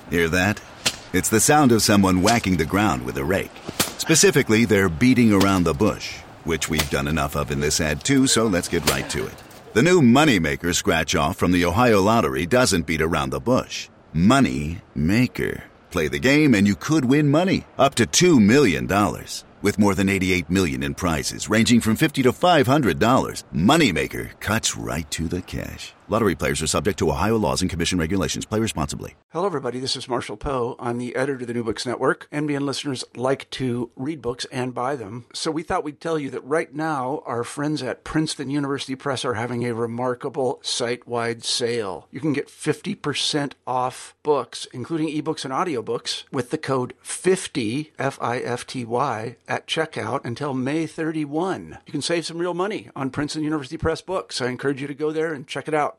Hear that? It's the sound of someone whacking the ground with a rake. Specifically, they're beating around the bush, which we've done enough of in this ad too, so let's get right to it. The new Moneymaker scratch-off from the Ohio Lottery doesn't beat around the bush. Moneymaker. Play the game and you could win money, up to $2 million. With more than $88 million in prizes, ranging from $50 to $500, Moneymaker cuts right to the cash. Lottery players are subject to Ohio laws and commission regulations. Play responsibly. Hello, everybody. This is Marshall Poe. I'm the editor of the New Books Network. NBN listeners like to read books and buy them. So we thought we'd tell you that right now, our friends at Princeton University Press are having a remarkable site-wide sale. You can get 50% off books, including ebooks and audiobooks, with the code 50, F-I-F-T-Y, at checkout until May 31. You can save some real money on Princeton University Press books. I encourage you to go there and check it out.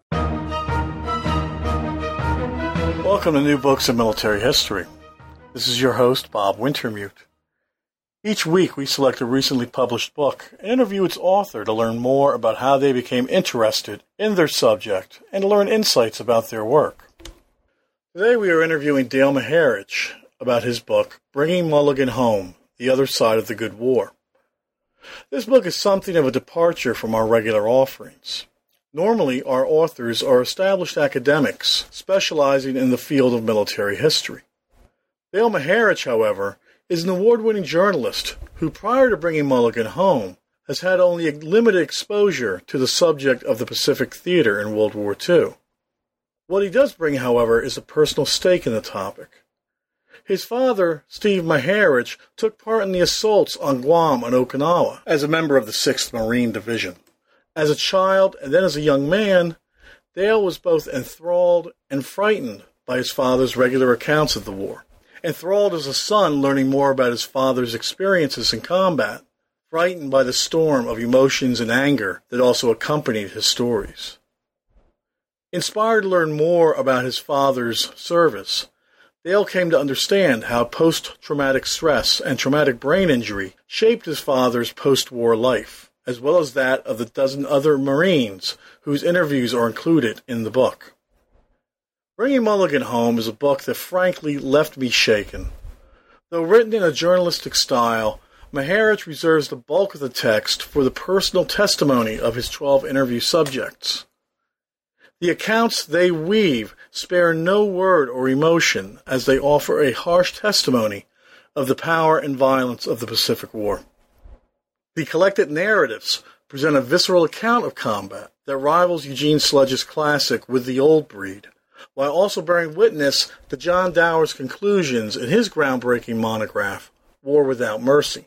Welcome to New Books in Military History. This is your host, Bob Wintermute. Each week we select a recently published book and interview its author to learn more about how they became interested in their subject and to learn insights about their work. Today we are interviewing Dale Maharich about his book, Bringing Mulligan Home, The Other Side of the Good War. This book is something of a departure from our regular offerings. Normally, our authors are established academics specializing in the field of military history. Dale Maharich, however, is an award-winning journalist who, prior to Bringing Mulligan Home, has had only a limited exposure to the subject of the Pacific Theater in World War II. What he does bring, however, is a personal stake in the topic. His father, Steve Maharich, took part in the assaults on Guam and Okinawa as a member of the 6th Marine Division. As a child and then as a young man, Dale was both enthralled and frightened by his father's regular accounts of the war. Enthralled as a son learning more about his father's experiences in combat, frightened by the storm of emotions and anger that also accompanied his stories. Inspired to learn more about his father's service, Dale came to understand how post-traumatic stress and traumatic brain injury shaped his father's post-war life, as well as that of the dozen other Marines whose interviews are included in the book. Bringing Mulligan Home is a book that frankly left me shaken. Though written in a journalistic style, Maharich reserves the bulk of the text for the personal testimony of his 12 interview subjects. The accounts they weave spare no word or emotion as they offer a harsh testimony of the power and violence of the Pacific War. The collected narratives present a visceral account of combat that rivals Eugene Sledge's classic With the Old Breed, while also bearing witness to John Dower's conclusions in his groundbreaking monograph, War Without Mercy.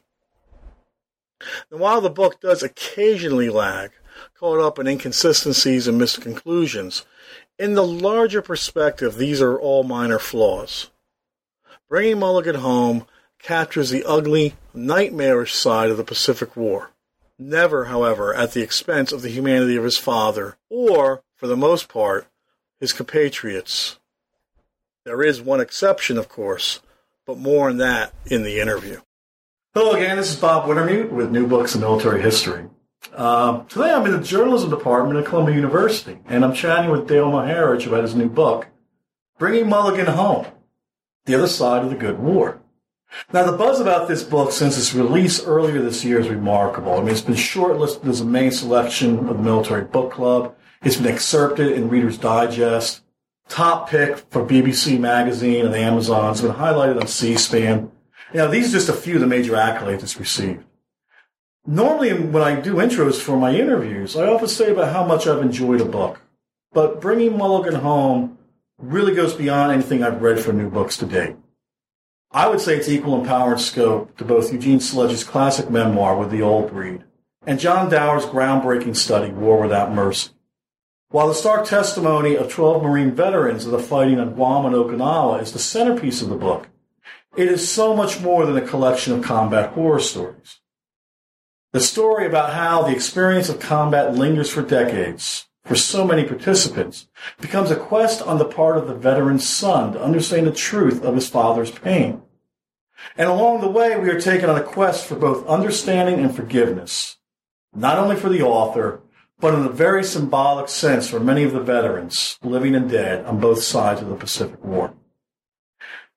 And while the book does occasionally lag, caught up in inconsistencies and misconclusions, in the larger perspective, these are all minor flaws. Bringing Mulligan Home captures the ugly, nightmarish side of the Pacific War. Never, however, at the expense of the humanity of his father, or, for the most part, his compatriots. There is one exception, of course, but more on that in the interview. Hello again, this is Bob Wintermute with New Books in Military History. Today I'm in the journalism department at Columbia University, and I'm chatting with Dale Maharich about his new book, Bringing Mulligan Home, The Other Side of the Good War. Now, the buzz about this book since its release earlier this year is remarkable. I mean, it's been shortlisted as a main selection of the Military Book Club. It's been excerpted in Reader's Digest. Top pick for BBC Magazine and Amazon. It's been highlighted on C-SPAN. You know, these are just a few of the major accolades it's received. Normally, when I do intros for my interviews, I often say about how much I've enjoyed a book. But Bringing Mulligan Home really goes beyond anything I've read for new books to date. I would say it's equal in power and scope to both Eugene Sledge's classic memoir, With the Old Breed, and John Dower's groundbreaking study, War Without Mercy. While the stark testimony of 12 Marine veterans of the fighting on Guam and Okinawa is the centerpiece of the book, it is so much more than a collection of combat horror stories. The story about how the experience of combat lingers for decades, for so many participants, becomes a quest on the part of the veteran's son to understand the truth of his father's pain. And along the way, we are taken on a quest for both understanding and forgiveness, not only for the author, but in a very symbolic sense for many of the veterans, living and dead, on both sides of the Pacific War.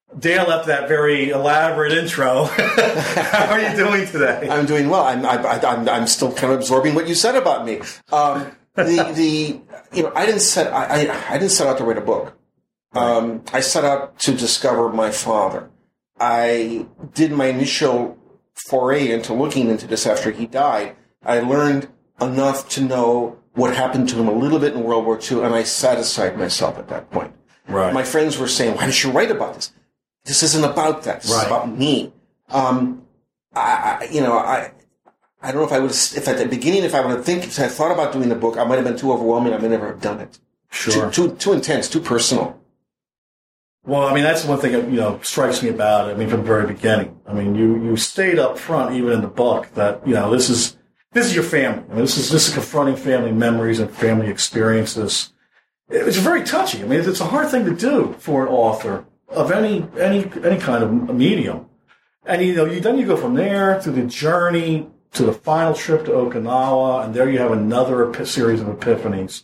Dale, after that very elaborate intro, how are you doing today? I'm doing well. I'm still kind of absorbing what you said about me. I didn't set out to write a book. I set out to discover my father. I did my initial foray into looking into this after he died. I learned enough to know what happened to him a little bit in World War II, and I satisfied myself at that point. Right. My friends were saying, "Why did you write about this? This isn't about that. This is about me." I don't know if I would have, if at the beginning, if I would have thought about doing the book, I might have been too overwhelming. I might never have done it. Sure. Too intense, too personal. Well, I mean, that's one thing that, strikes me about it. I mean, from the very beginning. I mean, you stayed up front, even in the book, that, this is your family. I mean, this is confronting family memories and family experiences. It's very touchy. I mean, it's a hard thing to do for an author of any kind of medium. And, then you go from there to the journey to the final trip to Okinawa, and there you have another series of epiphanies.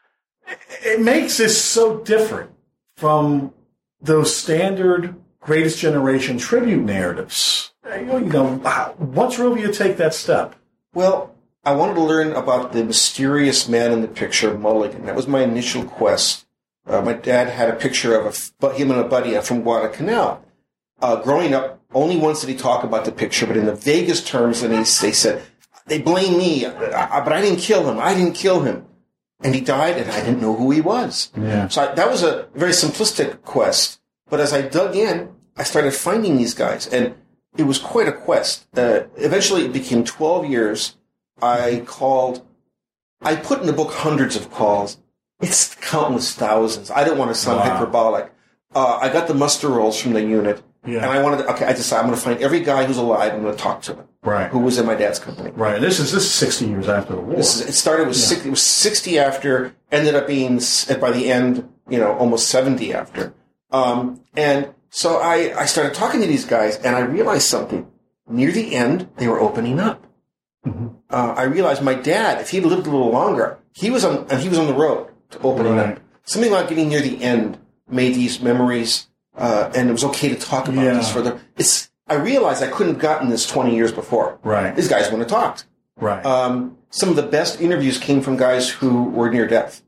It makes this so different from those standard Greatest Generation tribute narratives. What drove you to take that step? Well, I wanted to learn about the mysterious man in the picture, Mulligan. That was my initial quest. My dad had a picture of him and a buddy from Guadalcanal. Growing up, only once did he talk about the picture, but in the vaguest terms, and they said, "They blame me, but I didn't kill him. I didn't kill him." And he died, and I didn't know who he was. Yeah. So that was a very simplistic quest. But as I dug in, I started finding these guys, and it was quite a quest. Eventually, it became 12 years. I put in the book hundreds of calls. It's countless thousands. I didn't want to sound hyperbolic. I got the muster rolls from the unit, and I decided I'm going to find every guy who's alive. I'm going to talk to them. Right. Who was in my dad's company. Right. And this is 60 years after the war. It started with 60, it was 60 after, ended up being, by the end, almost 70 after. And so I started talking to these guys, and I realized something. Near the end, they were opening up. Mm-hmm. I realized my dad, if he'd lived a little longer, he was on the road to opening up. Something about getting near the end made these memories, and it was okay to talk about this further. I realized I couldn't have gotten this 20 years before. Right. These guys wouldn't have talked. Right. Some of the best interviews came from guys who were near death,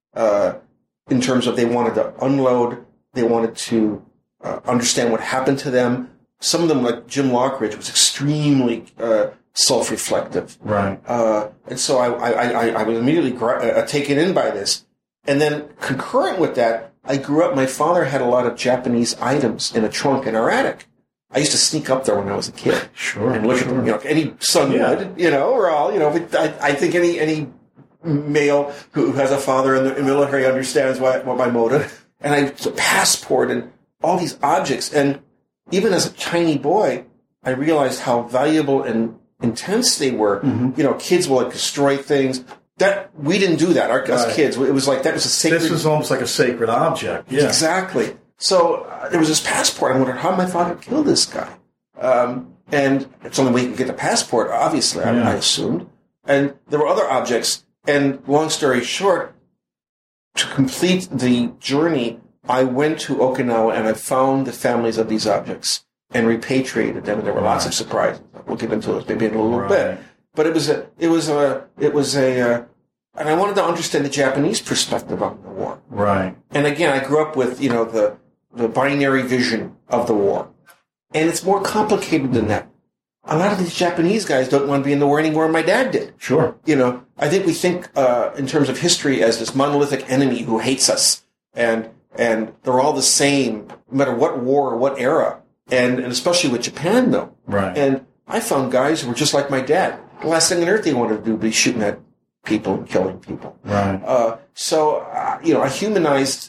in terms of they wanted to unload, they wanted to understand what happened to them. Some of them, like Jim Lockridge, was extremely self-reflective. Right. And so I was immediately taken in by this. And then concurrent with that, I grew up, my father had a lot of Japanese items in a trunk in our attic. I used to sneak up there when I was a kid. Sure. And look at them, any son would, or all, I think any male who has a father in the military understands what my motive. And I a passport and all these objects. And even as a tiny boy, I realized how valuable and intense they were. Mm-hmm. Kids will destroy things. That we didn't do that. Us kids, it was like that was a sacred. This was almost like a sacred object. Yeah. Exactly. So there was this passport. I wondered how my father killed this guy. And it's only way you can get the passport, obviously, I assumed. And there were other objects. And long story short, to complete the journey, I went to Okinawa and I found the families of these objects and repatriated them. And there were lots of surprises. We'll get into those maybe in a little bit. But it was and I wanted to understand the Japanese perspective on the war. Right. And again, I grew up with, the binary vision of the war. And it's more complicated than that. A lot of these Japanese guys don't want to be in the war anymore, and my dad did. Sure. I think we think in terms of history as this monolithic enemy who hates us. And they're all the same, no matter what war or what era. And especially with Japan, though. Right. And I found guys who were just like my dad. The last thing on earth they wanted to do would be shooting at people and killing people. Right. So I humanized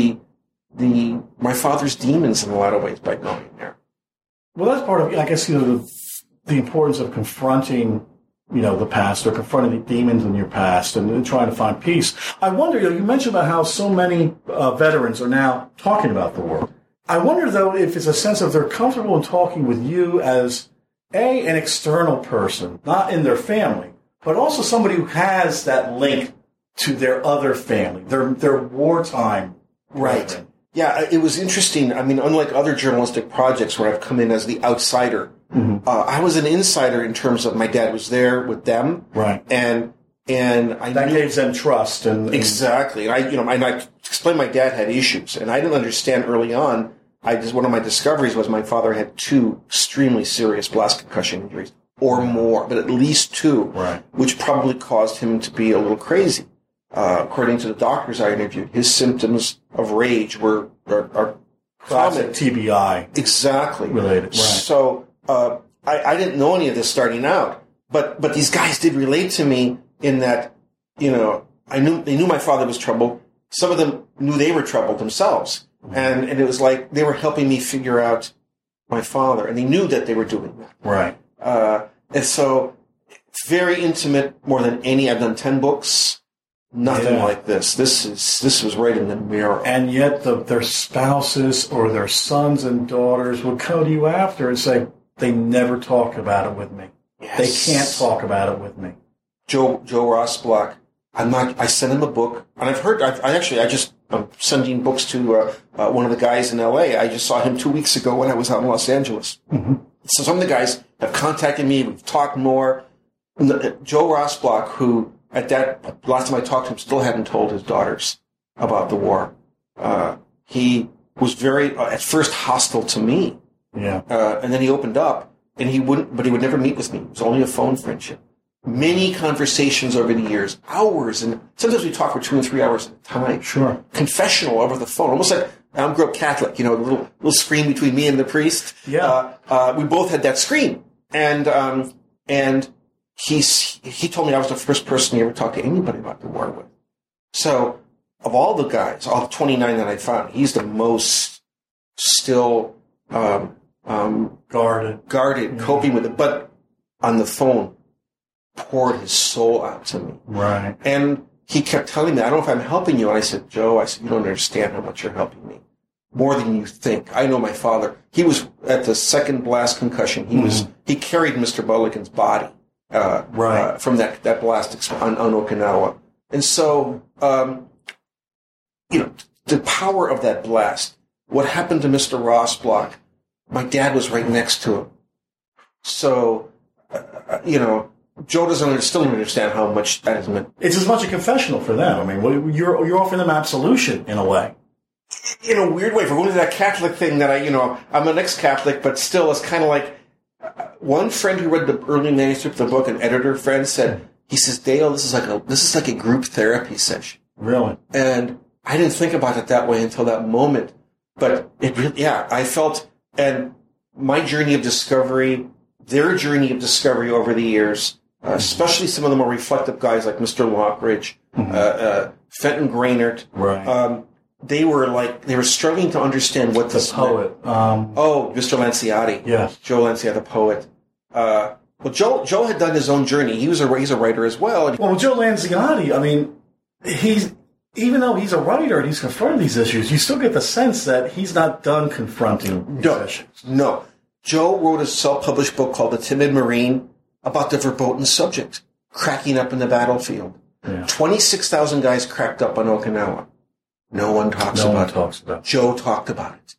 my father's demons in a lot of ways by going there. Well, that's part of, I guess, the importance of confronting, the past or confronting the demons in your past and trying to find peace. I wonder, you mentioned about how so many veterans are now talking about the war. I wonder, though, if it's a sense of they're comfortable in talking with you as, an external person, not in their family, but also somebody who has that link to their other family, their wartime. Right. Yeah, it was interesting. I mean, unlike other journalistic projects where I've come in as the outsider, I was an insider in terms of my dad was there with them, right? And I that gave them trust, and exactly. And I explained my dad had issues, and I didn't understand early on. One of my discoveries was my father had 2 extremely serious blast concussion injuries, or more, but at least 2, right, which probably caused him to be a little crazy. According to the doctors I interviewed, his symptoms of rage are classic TBI, exactly related. Right. So I didn't know any of this starting out, but these guys did relate to me in that, they knew my father was troubled. Some of them knew they were troubled themselves, and it was like they were helping me figure out my father, and they knew that they were doing that. Right. And so, very intimate, more than any. I've done 10 books. Nothing like this. This was right in the mirror. And yet their spouses or their sons and daughters would come to you after and say, they never talk about it with me. Yes. They can't talk about it with me. Joe Rossblock, I sent him a book, and I'm sending books to one of the guys in L.A. I just saw him 2 weeks ago when I was out in Los Angeles. Mm-hmm. So some of the guys have contacted me. We've talked more. Joe Rossblock, who at that last time I talked to him, still hadn't told his daughters about the war. He was very at first hostile to me. Yeah. And then he opened up, and he would never meet with me. It was only a phone friendship. Many conversations over the years, hours, and sometimes we talk for 2 and 3 hours at a time. Sure. Confessional over the phone, almost like I grew up Catholic. A little screen between me and the priest. Yeah. We both had that screen, and he told me I was the first person he ever talked to anybody about the war with. So, of all the guys, all 29 that I found, he's the most still guarded, coping with it. But on the phone, poured his soul out to me. Right. And he kept telling me, I don't know if I'm helping you. And I said, Joe, you don't understand how much you're helping me. More than you think. I know my father. He was at the second blast concussion. He carried Mr. Mulligan's body. From that blast on Okinawa. And so, the power of that blast, what happened to Mr. Rossblock, my dad was right next to him. So, Joe still doesn't understand how much that has meant. It's as much a confessional for them. I mean, you're offering them absolution in a way. In a weird way, for going to that Catholic thing that I'm an ex-Catholic, but still it's kind of like, one friend who read the early manuscript of the book, an editor friend, he says, Dale, this is like a group therapy session. Really? And I didn't think about it that way until that moment. But it really, I felt, and my journey of discovery, their journey of discovery over the years, especially some of the more reflective guys like Mr. Lockridge, Fenton Grainert, right. They were struggling to understand what this poet. Mr. Lanciati. Yes. Joe Lanciati, the poet. Well, Joe had done his own journey. He's a writer as well. Well, Joe Lanciati, I mean, even though he's a writer and he's confronted these issues, you still get the sense that he's not done confronting these issues. No. Joe wrote a self-published book called The Timid Marine about the verboten subject, cracking up in the battlefield. Yeah. 26,000 guys cracked up on Okinawa. No one talks about it. Joe talked about it.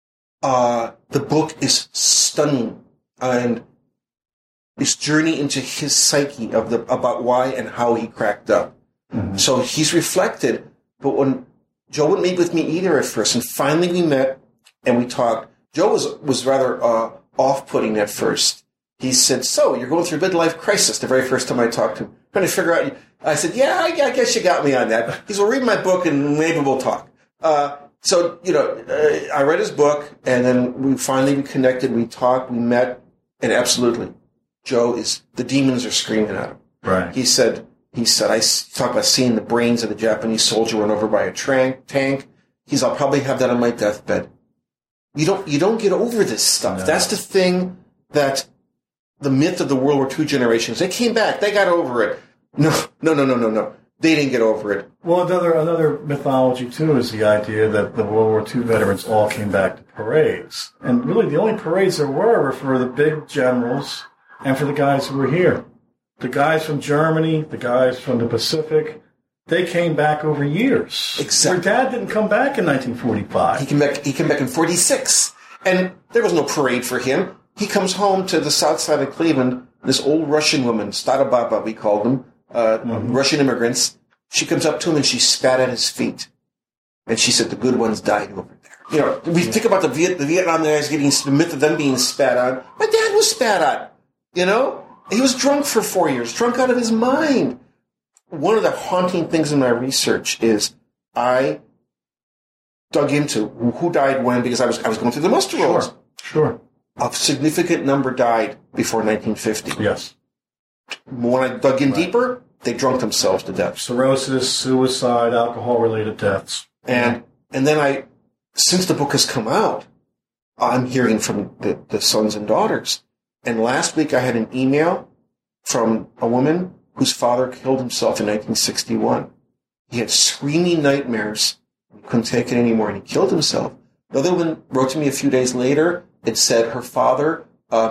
The book is stunning, and his journey into his psyche about why and how he cracked up. Mm-hmm. So he's reflected, but when Joe wouldn't meet with me either at first, and finally we met and we talked. Joe was rather off-putting at first. He said, "So you're going through a midlife crisis." The very first time I talked to him, trying to figure out. I said, "Yeah, I guess you got me on that." He said, "Well, read my book and maybe we'll talk." So I read his book, and then we finally connected. We talked, we met, and absolutely, the demons are screaming at him. Right. He said, I talked about seeing the brains of the Japanese soldier run over by a tank. I'll probably have that on my deathbed. You don't get over this stuff. No. That's the thing that the myth of the World War II generations, they came back, they got over it. No. They didn't get over it. Well, another mythology, too, is the idea that the World War II veterans all came back to parades. And really, the only parades there were for the big generals and for the guys who were here. The guys from Germany, the guys from the Pacific, they came back over years. Exactly. Your dad didn't come back in 1945. He came back in 46. And there was no parade for him. He comes home to the south side of Cleveland. This old Russian woman, Starobaba, we called them, Russian immigrants. She comes up to him and she spat at his feet. And she said, the good ones died over there. You know, we think about the Vietnam guys getting the myth of them being spat on. My dad was spat on. You know? He was drunk for 4 years, drunk out of his mind. One of the haunting things in my research is I dug into who died when, because I was going through the muster rolls. Sure. A significant number died before 1950. Yes. When I dug in deeper, they drunk themselves to death. Cirrhosis, suicide, alcohol-related deaths. And then since the book has come out, I'm hearing from the sons and daughters. And last week I had an email from a woman whose father killed himself in 1961. He had screaming nightmares. He couldn't take it anymore, and he killed himself. Another woman wrote to me a few days later. It said her father,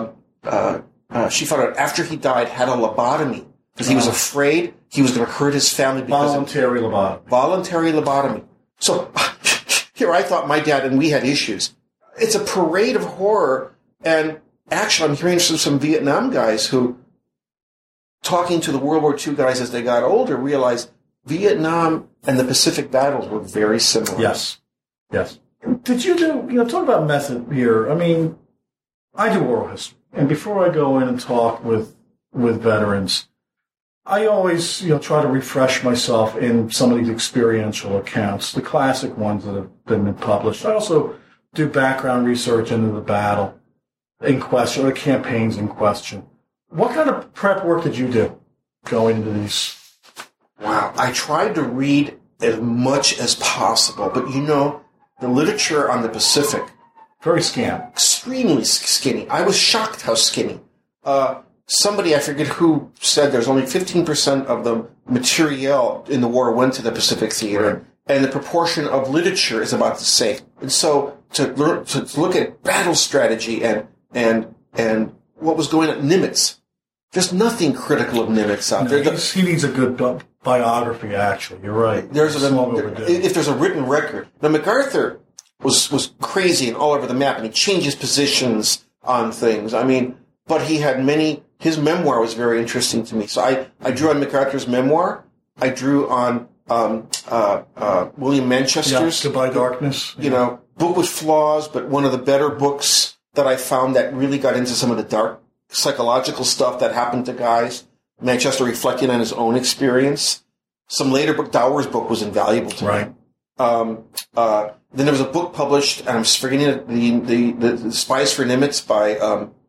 she found out after he died, had a lobotomy because he was afraid he was going to hurt his family. Voluntary lobotomy. Voluntary lobotomy. So here I thought my dad and we had issues. It's a parade of horror. And actually, I'm hearing from some Vietnam guys who, talking to the World War II guys as they got older, realized Vietnam and the Pacific battles were very similar. Yes. Did you talk about method here. I mean, I do oral history. And before I go in and talk with veterans, I always, try to refresh myself in some of these experiential accounts, the classic ones that have been published. I also do background research into the battle in question, or the campaigns in question. What kind of prep work did you do going into these? Wow. I tried to read as much as possible, but the literature on the Pacific, very scant. Extremely skinny. I was shocked how skinny. Somebody, I forget who, said there's only 15% of the material in the war went to the Pacific Theater, right, and the proportion of literature is about the same. And so to look at battle strategy and what was going on, Nimitz, there's nothing critical of Nimitz out there. He needs a good biography, actually. You're right. If there's a written record. Now, MacArthur was crazy and all over the map, and he changed his positions on things. I mean, but he had his memoir was very interesting to me. So I drew on MacArthur's memoir. I drew on William Manchester's Goodbye Darkness. Book with flaws, but one of the better books that I found that really got into some of the dark psychological stuff that happened to guys. Manchester reflecting on his own experience. Some later book, Dower's book, was invaluable to me. Then there was a book published, and I'm forgetting the Spies for Nimitz by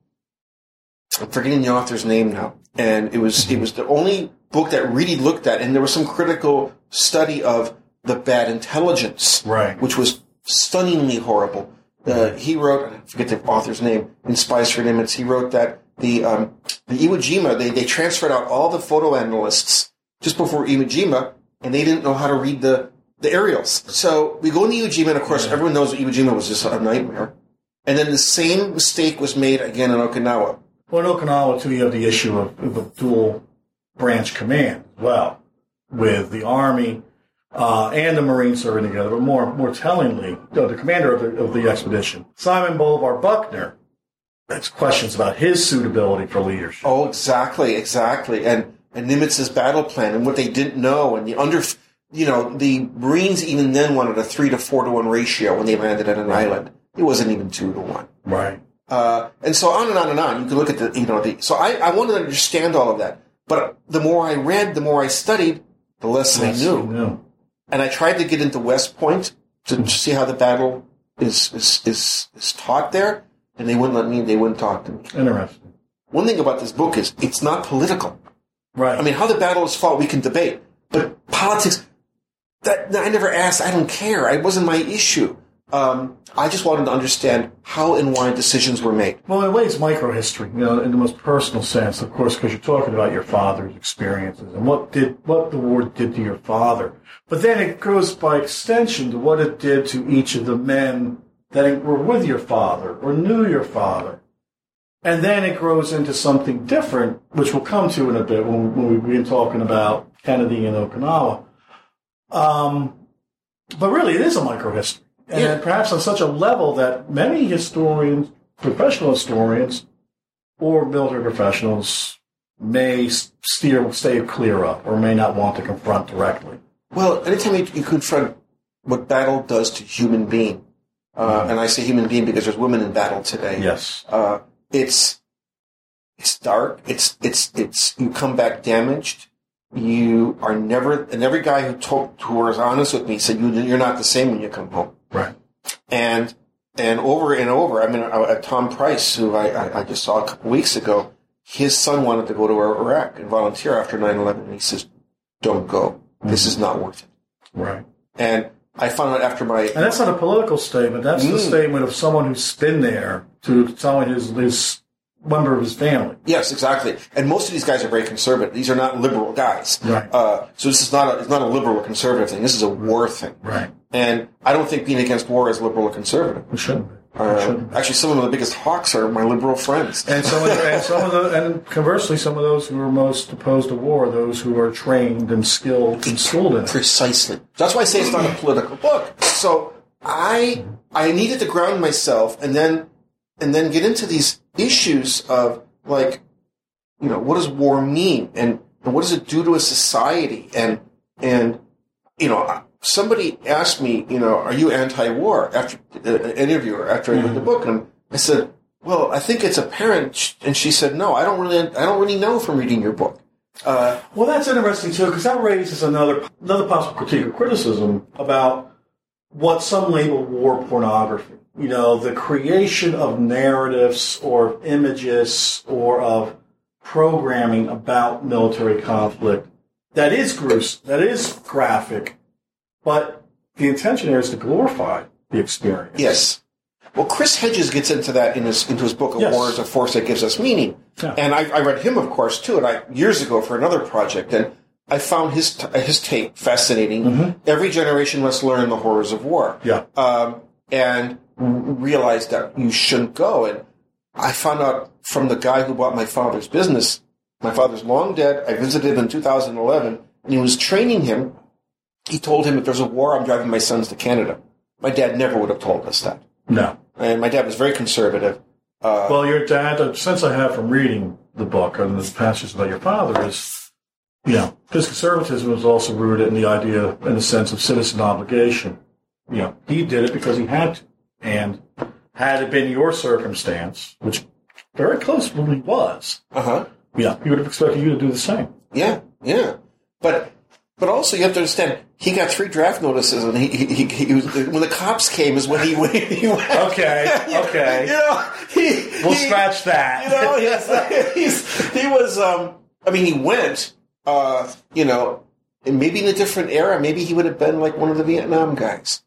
I'm forgetting the author's name now. And it was the only book that really looked at, and there was some critical study of the bad intelligence, right, which was stunningly horrible. He wrote, I forget the author's name, in Spies for Nimitz, he wrote that the Iwo Jima, they transferred out all the photo analysts just before Iwo Jima, and they didn't know how to read the aerials. So we go into Iwo Jima, and of course everyone knows that Iwo Jima was just a nightmare. And then the same mistake was made again in Okinawa. Well, in Okinawa, too, you have the issue of the dual branch command as well, with the Army and the Marines serving together. But more tellingly, the commander of the expedition, Simon Bolivar Buckner, that's questions about his suitability for leadership. Oh, exactly. And Nimitz's battle plan and what they didn't know, and the Marines even then wanted a 3 to 4 to 1 ratio when they landed at an island. It wasn't even 2 to 1. Right. And so on and on and on. You can look at so I wanted to understand all of that. But the more I read, the more I studied, the less I knew. And I tried to get into West Point to see how the battle is taught there, and they wouldn't let me. They wouldn't talk to me. Interesting. One thing about this book is it's not political. Right. I mean, how the battle is fought, we can debate. But politics, that I never asked. I don't care. It wasn't my issue. I just wanted to understand how and why decisions were made. Well, in a way, it's microhistory, in the most personal sense, of course, because you're talking about your father's experiences and what the war did to your father. But then it goes by extension to what it did to each of the men that were with your father or knew your father. And then it grows into something different, which we'll come to in a bit when we begin talking about Kennedy and Okinawa. But really, it is a microhistory. And perhaps on such a level that many historians, professional historians, or military professionals may stay clear of or may not want to confront directly. Well, anytime you confront what battle does to human being, and I say human being because there's women in battle today. Yes. It's dark. It's you come back damaged. You are never, and every guy who was honest with me said you're not the same when you come home. Right. And over and over, I mean, Tom Price, who I just saw a couple weeks ago, his son wanted to go to Iraq and volunteer after 9/11, and he says, "Don't go. This is not worth it." Right. And I found out after my... And that's not a political statement. That's the statement of someone who's been there to telling his member of his family. Yes, exactly. And most of these guys are very conservative. These are not liberal guys. Right. So this is not a liberal or conservative thing. This is a war thing. Right. And I don't think being against war is liberal or conservative. It shouldn't be. Actually, some of the biggest hawks are my liberal friends. And and conversely, some of those who are most opposed to war are those who are trained and skilled and schooled in it. Precisely. That's why I say it's not a political book. So I needed to ground myself and then get into these issues of, like, you know, what does war mean and what does it do to a society? And you know, somebody asked me, you know, are you anti-war after an interview after I read the book? And I said, well, I think it's apparent. And she said, no, I don't really know from reading your book. Well, that's interesting too, because that raises another possible critique or criticism about what some label war pornography. You know, the creation of narratives or images or of programming about military conflict that is gruesome, that is graphic, but the intention there is to glorify the experience. Yes. Well, Chris Hedges gets into that into his book of War as a Force That Gives Us Meaning. Yeah. And I read him, of course, too, and years ago for another project, and I found his take fascinating. Mm-hmm. Every generation must learn the horrors of war. Yeah. And realized that you shouldn't go. And I found out from the guy who bought my father's business. My father's long dead. I visited him in 2011, and he was training him. He told him, if there's a war, I'm driving my sons to Canada. My dad never would have told us that. No. And my dad was very conservative. Well, your dad, a sense I have from reading the book and the passages about your father is, you know, his conservatism was also rooted in the idea, in the sense of citizen obligation. You know, he did it because he had to. And had it been your circumstance, which very closely was, yeah, he would have expected you to do the same. Yeah, yeah. But also you have to understand, he got 3 draft notices, and he was, when the cops came is when he went. Okay. You know, we'll scratch that. You know, he was. I mean, he went. You know, and maybe in a different era, maybe he would have been like one of the Vietnam guys.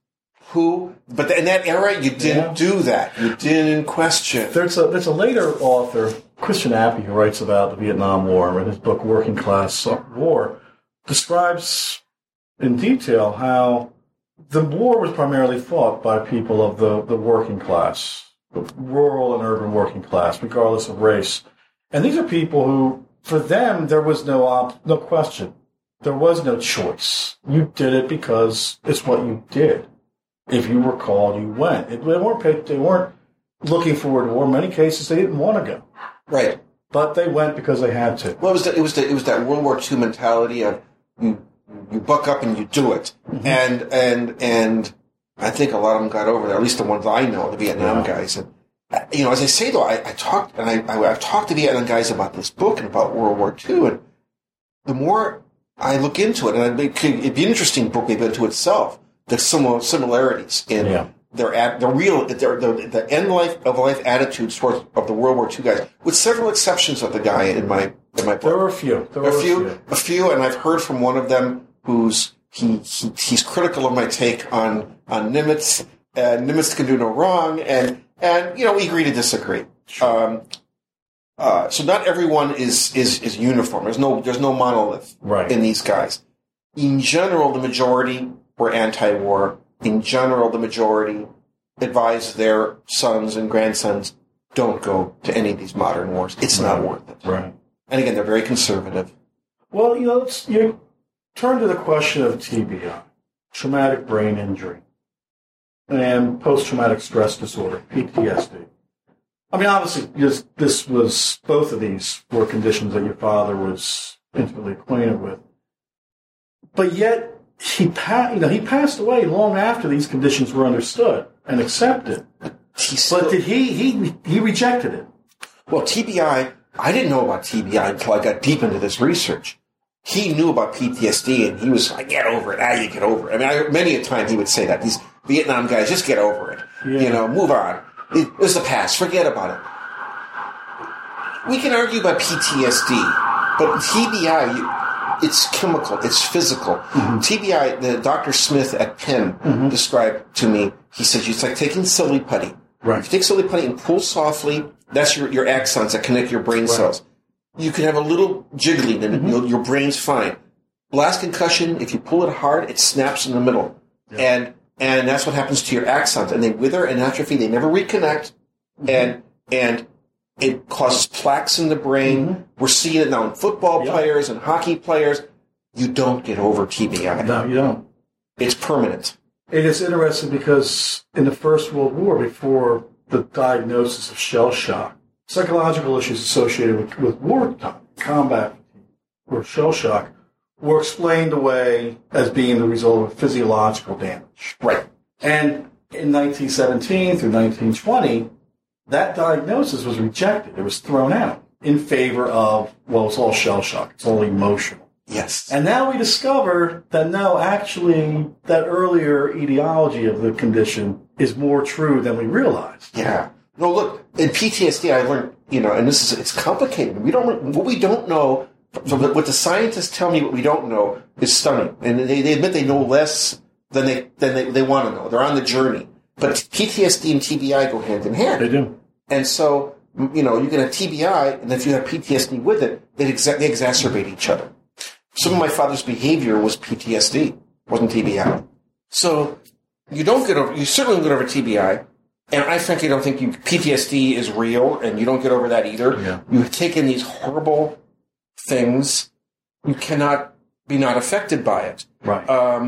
But in that era, you didn't do that. You didn't question. There's a later author, Christian Appy, who writes about the Vietnam War, and his book Working Class War describes in detail how the war was primarily fought by people of the working class, the rural and urban working class, regardless of race. And these are people who, for them, there was no question. There was no choice. You did it because it's what you did. If you were called, you went. They weren't looking forward to war. In many cases, they didn't want to go. Right. But they went because they had to. Well, it was that World War II mentality of you buck up and you do it. Mm-hmm. And I think a lot of them got over there. At least the ones I know, the Vietnam guys. And you know, as I say though, I've talked to Vietnam guys about this book and about World War II, and the more I look into it, and it'd be an interesting book maybe into itself. The similarities in the end of life attitudes towards of the World War II guys, with several exceptions of the guy in my book. There were a few. A few, and I've heard from one of them he's critical of my take on Nimitz. Nimitz can do no wrong, and you know, we agree to disagree. Sure. So not everyone is uniform. There's no monolith in these guys. In general, the majority were anti-war. In general, the majority advised their sons and grandsons, don't go to any of these modern wars. It's not worth it. Right. And again, they're very conservative. Well, you know, you turn to the question of TBI. traumatic brain injury and post-traumatic stress disorder, PTSD. I mean, obviously, both of these were conditions that your father was intimately acquainted with. But yet, he passed away long after these conditions were understood and accepted. But did he rejected it? Well, TBI, I didn't know about TBI until I got deep into this research. He knew about PTSD, and he was like, get over it. You get over it. I mean, many a time he would say that. These Vietnam guys, just get over it. Yeah. Move on. It was the past. Forget about it. We can argue about PTSD, but TBI, it's chemical. It's physical. Mm-hmm. TBI, the Dr. Smith at Penn described to me, he said, it's like taking silly putty. Right. If you take silly putty and pull softly, that's your axons that connect your brain cells. You can have a little jiggling and your brain's fine. Blast concussion, if you pull it hard, it snaps in the middle. Yeah. And that's what happens to your axons. And they wither and atrophy. They never reconnect. And it causes plaques in the brain. Mm-hmm. We're seeing it now in football players and hockey players. You don't get over TBI. No, you don't. It's permanent. It is interesting because in the First World War, before the diagnosis of shell shock, psychological issues associated with wartime, combat or shell shock, were explained away as being the result of physiological damage. Right. And in 1917 through 1920, that diagnosis was rejected. It was thrown out in favor of, well, it's all shell shock. It's all emotional. Yes. And now we discover that no, actually, that earlier etiology of the condition is more true than we realized. Yeah. No, look, in PTSD, I learned, and it's complicated. What we don't know, what the scientists tell me what we don't know is stunning. And they admit they know less than they want to know. They're on the journey. But PTSD and TBI go hand in hand. They do. And so, you can have TBI, and if you have PTSD with it, they exacerbate each other. Some of my father's behavior was PTSD, wasn't TBI. So you certainly don't get over TBI. And I frankly don't think PTSD is real, and you don't get over that either. Yeah. You take in these horrible things. You cannot be not affected by it. Right.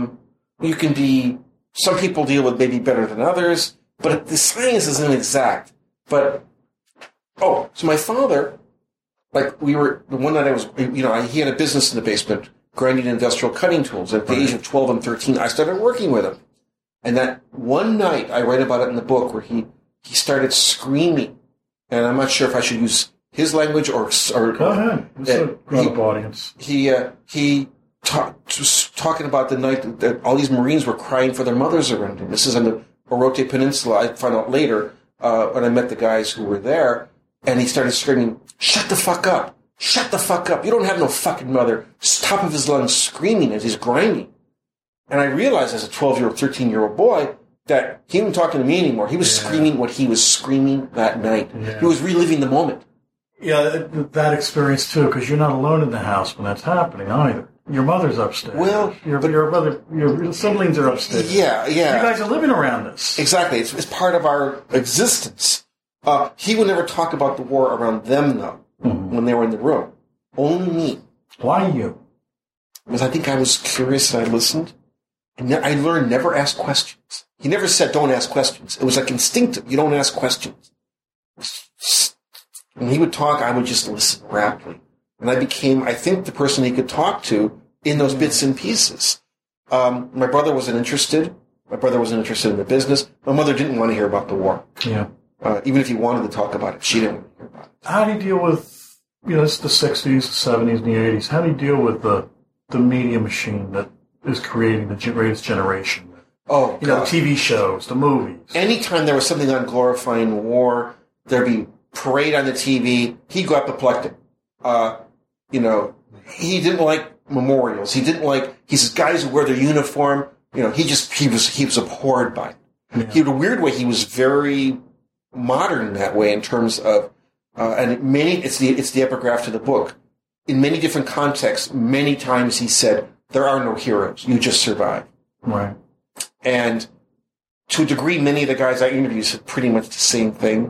Some people deal with maybe better than others, but the science isn't exact. But, so my father, the one night he had a business in the basement, grinding industrial cutting tools. At the age of 12 and 13, I started working with him. And that one night, I write about it in the book, where he started screaming. And I'm not sure if I should use his language or go ahead. It's a grown-up audience. He was talking about the night that all these Marines were crying for their mothers around him. This is on the Orote Peninsula. I found out later when I met the guys who were there. And he started screaming, "Shut the fuck up! Shut the fuck up! You don't have no fucking mother!" Top of his lungs, screaming as he's grinding. And I realized as a 12-year-old, 13-year-old boy that he wasn't talking to me anymore. He was screaming what he was screaming that night. Yeah. He was reliving the moment. Yeah, that experience too, because you're not alone in the house when that's happening either. Your mother's upstairs. Well, your siblings are upstairs. Yeah. You guys are living around this. Exactly. It's part of our existence. He would never talk about the war around them, though, when they were in the room. Only me. Why you? Because I think I was curious and I listened. And I learned never ask questions. He never said don't ask questions. It was like instinctive. You don't ask questions. When he would talk, I would just listen rapidly. And I became, I think, the person he could talk to in those bits and pieces. My brother wasn't interested. My brother wasn't interested in the business. My mother didn't want to hear about the war. Yeah. Even if he wanted to talk about it, she didn't want to hear about it. How do you deal with, it's the 60s, the 70s, and the 80s. How do you deal with the media machine that is creating the greatest generation? Oh, the TV shows, the movies. Anytime there was something on glorifying war, there'd be parade on the TV. He'd go apoplectic. He didn't like memorials. He says guys who wear their uniform, he was abhorred by it. Yeah. In a weird way, he was very modern in that way in terms of, it's the epigraph to the book. In many different contexts, many times he said, there are no heroes. You just survive. Right. And to a degree, many of the guys I interviewed said pretty much the same thing.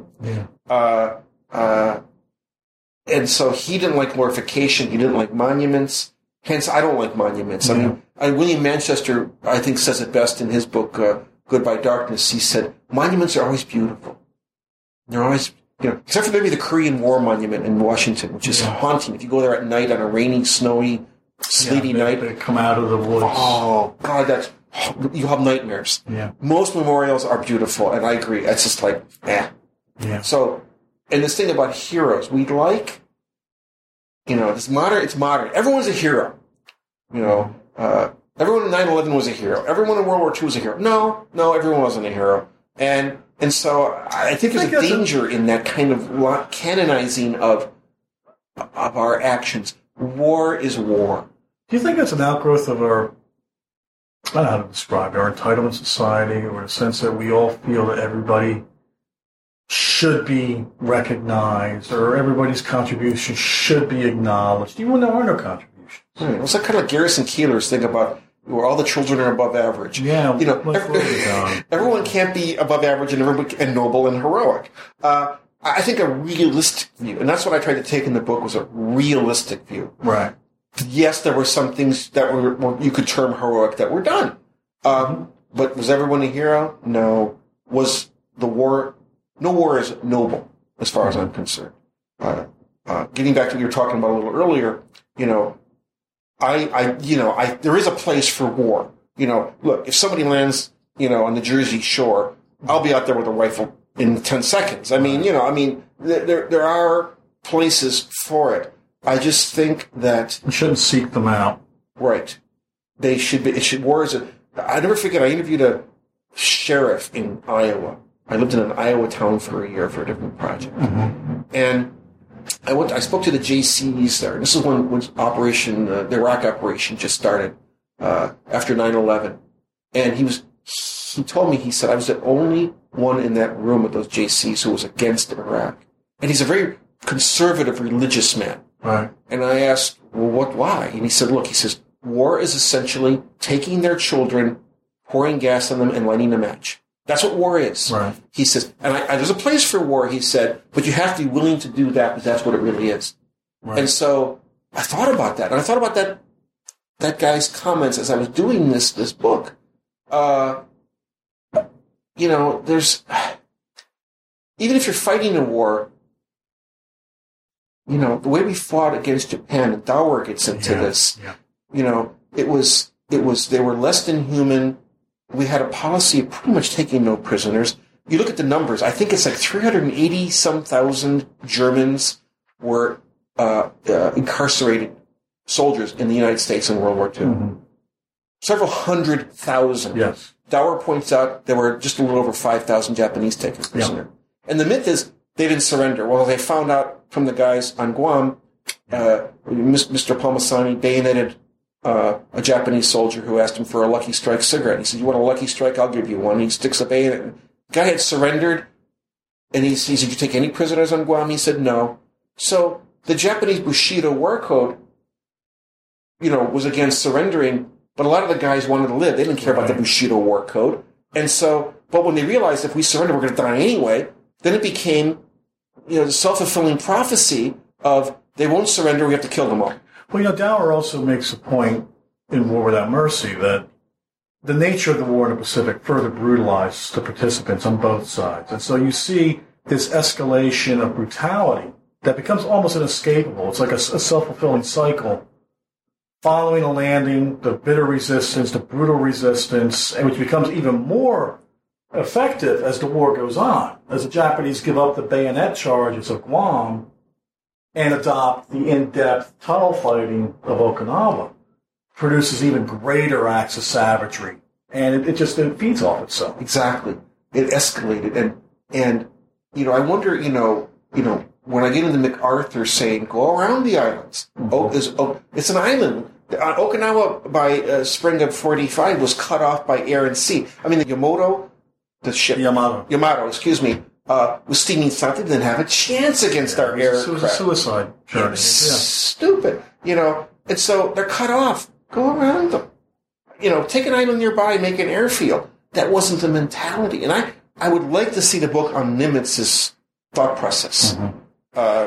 Yeah. And so he didn't like glorification. He didn't like monuments. Hence, I don't like monuments. I mean, William Manchester, I think, says it best in his book, Goodbye Darkness. He said, monuments are always beautiful. They're always, except for maybe the Korean War Monument in Washington, which is haunting. If you go there at night on a rainy, snowy, sleety night. They come out of the woods. Oh, God, you have nightmares. Yeah. Most memorials are beautiful, and I agree. It's just like, Yeah. So, and this thing about heroes, we like, it's modern. Everyone's a hero. Everyone in 9/11 was a hero. Everyone in World War II was a hero. No, everyone wasn't a hero. And so I think there's a danger in that kind of canonizing of our actions. War is war. Do you think it's an outgrowth of our, I don't know how to describe it, our entitlement society, or the sense that we all feel that everybody should be recognized, or everybody's contribution should be acknowledged, even when there are no contributions? It's like kind of like Garrison Keillor's thing about where all the children are above average. Yeah, everyone can't be above average and noble and heroic. I think a realistic view, and that's what I tried to take in the book, was a realistic view. Right. Yes, there were some things that were you could term heroic that were done. But was everyone a hero? No. Was the war... No war is noble, as far as I'm concerned. Getting back to what you were talking about a little earlier, there is a place for war. Look, if somebody lands, on the Jersey Shore, I'll be out there with a rifle in 10 seconds. I mean, there are places for it. I just think that we shouldn't seek them out. Right. They should be. War is I never forget. I interviewed a sheriff in Iowa. I lived in an Iowa town for a year for a different project, and I spoke to the JCs there. This is when the Iraq operation just started after 9/11, and he told me, he said, I was the only one in that room with those JCs who was against Iraq, and he's a very conservative religious man. Right. And I asked, well, why? And he said, look, he says, war is essentially taking their children, pouring gas on them, and lighting a match. That's what war is. Right. He says, and there's a place for war, he said, but you have to be willing to do that, because that's what it really is. Right. And so I thought about that. And I thought about that guy's comments as I was doing this book. There's, even if you're fighting a war, the way we fought against Japan, and Dower gets into this, it was, they were less than human. We had a policy of pretty much taking no prisoners. You look at the numbers, I think it's like 380-some thousand Germans were incarcerated soldiers in the United States in World War II. Mm-hmm. Several 100,000. Yes. Dower points out there were just a little over 5,000 Japanese taken prisoner. Yep. And the myth is they didn't surrender. Well, they found out from the guys on Guam, Mr. Palmasani bayoneted a Japanese soldier who asked him for a Lucky Strike cigarette. He said, you want a Lucky Strike? I'll give you one. He sticks a bayonet. The guy had surrendered, and he said, did you take any prisoners on Guam? He said, no. So the Japanese Bushido war code, was against surrendering, but a lot of the guys wanted to live. They didn't care about the Bushido war code. And so, but when they realized if we surrender, we're going to die anyway, then it became, the self-fulfilling prophecy of they won't surrender, we have to kill them all. Well, Dower also makes a point in War Without Mercy that the nature of the war in the Pacific further brutalized the participants on both sides. And so you see this escalation of brutality that becomes almost inescapable. It's like a self-fulfilling cycle. Following a landing, the bitter resistance, the brutal resistance, and which becomes even more effective as the war goes on, as the Japanese give up the bayonet charges of Guam and adopt the in-depth tunnel fighting of Okinawa, produces even greater acts of savagery. And it feeds off itself. Exactly. It escalated. And I wonder, when I get into MacArthur saying, go around the islands. Mm-hmm. It's an island. Okinawa, by spring of 45, was cut off by air and sea. I mean, the Yamato, was steaming south. They didn't have a chance against our aircraft. It was a suicide journey. Stupid, And so they're cut off. Go around them. Take an island nearby, make an airfield. That wasn't the mentality. And I would like to see the book on Nimitz's thought process. Mm-hmm.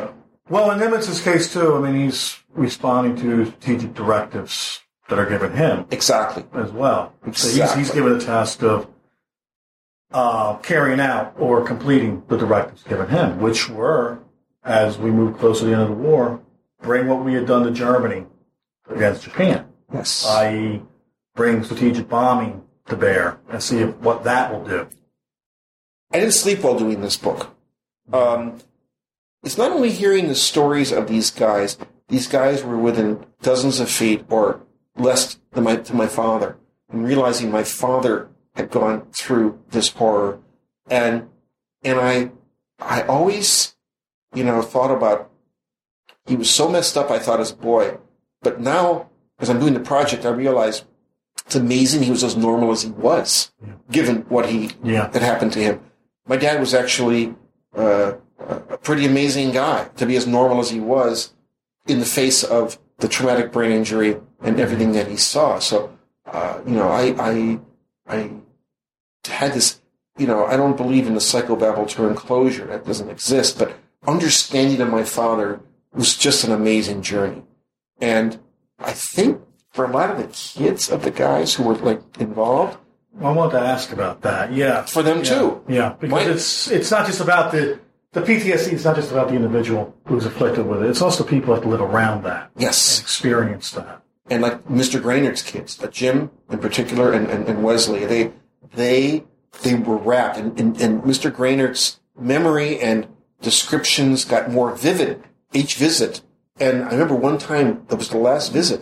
Well, in Nimitz's case, too, I mean, he's responding to strategic directives that are given him. Exactly. As well. Exactly. So he's given the task of carrying out or completing the directives given him, which were, as we move closer to the end of the war, bring what we had done to Germany against Japan. Yes. I.e., bring strategic bombing to bear and see what that will do. I didn't sleep while doing this book. It's not only hearing the stories of these guys were within dozens of feet or less to my father, and realizing my father had gone through this horror. And I always, thought about, he was so messed up, I thought, as a boy. But now, as I'm doing the project, I realize it's amazing he was as normal as he was, given what had happened to him. My dad was actually a pretty amazing guy to be as normal as he was in the face of the traumatic brain injury and everything that he saw. So, I had this, I don't believe in the psychobabble term closure. That doesn't exist. But understanding of my father was just an amazing journey. And I think for a lot of the kids of the guys who were involved, I want to ask about that. Yeah, for them too. Yeah, because it's not just about the PTSD. It's not just about the individual who's afflicted with it. It's also people that live around that. Yes, and experience that. And like Mr. Grainard's kids, Jim in particular, and Wesley, they were wrapped. And Mr. Grainard's memory and descriptions got more vivid each visit. And I remember one time, that was the last visit,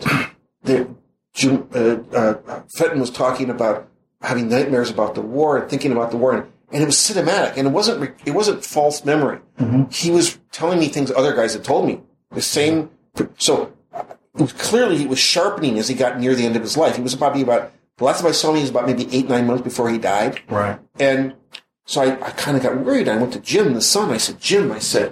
Fenton was talking about having nightmares about the war and thinking about the war, and it was cinematic, and it wasn't false memory. Mm-hmm. He was telling me things other guys had told me. The same, so clearly he was sharpening as he got near the end of his life. He was probably the last time I saw him, he was about maybe 8-9 months before he died. Right. And so I kind of got worried. I went to Jim, the son. I said, Jim, is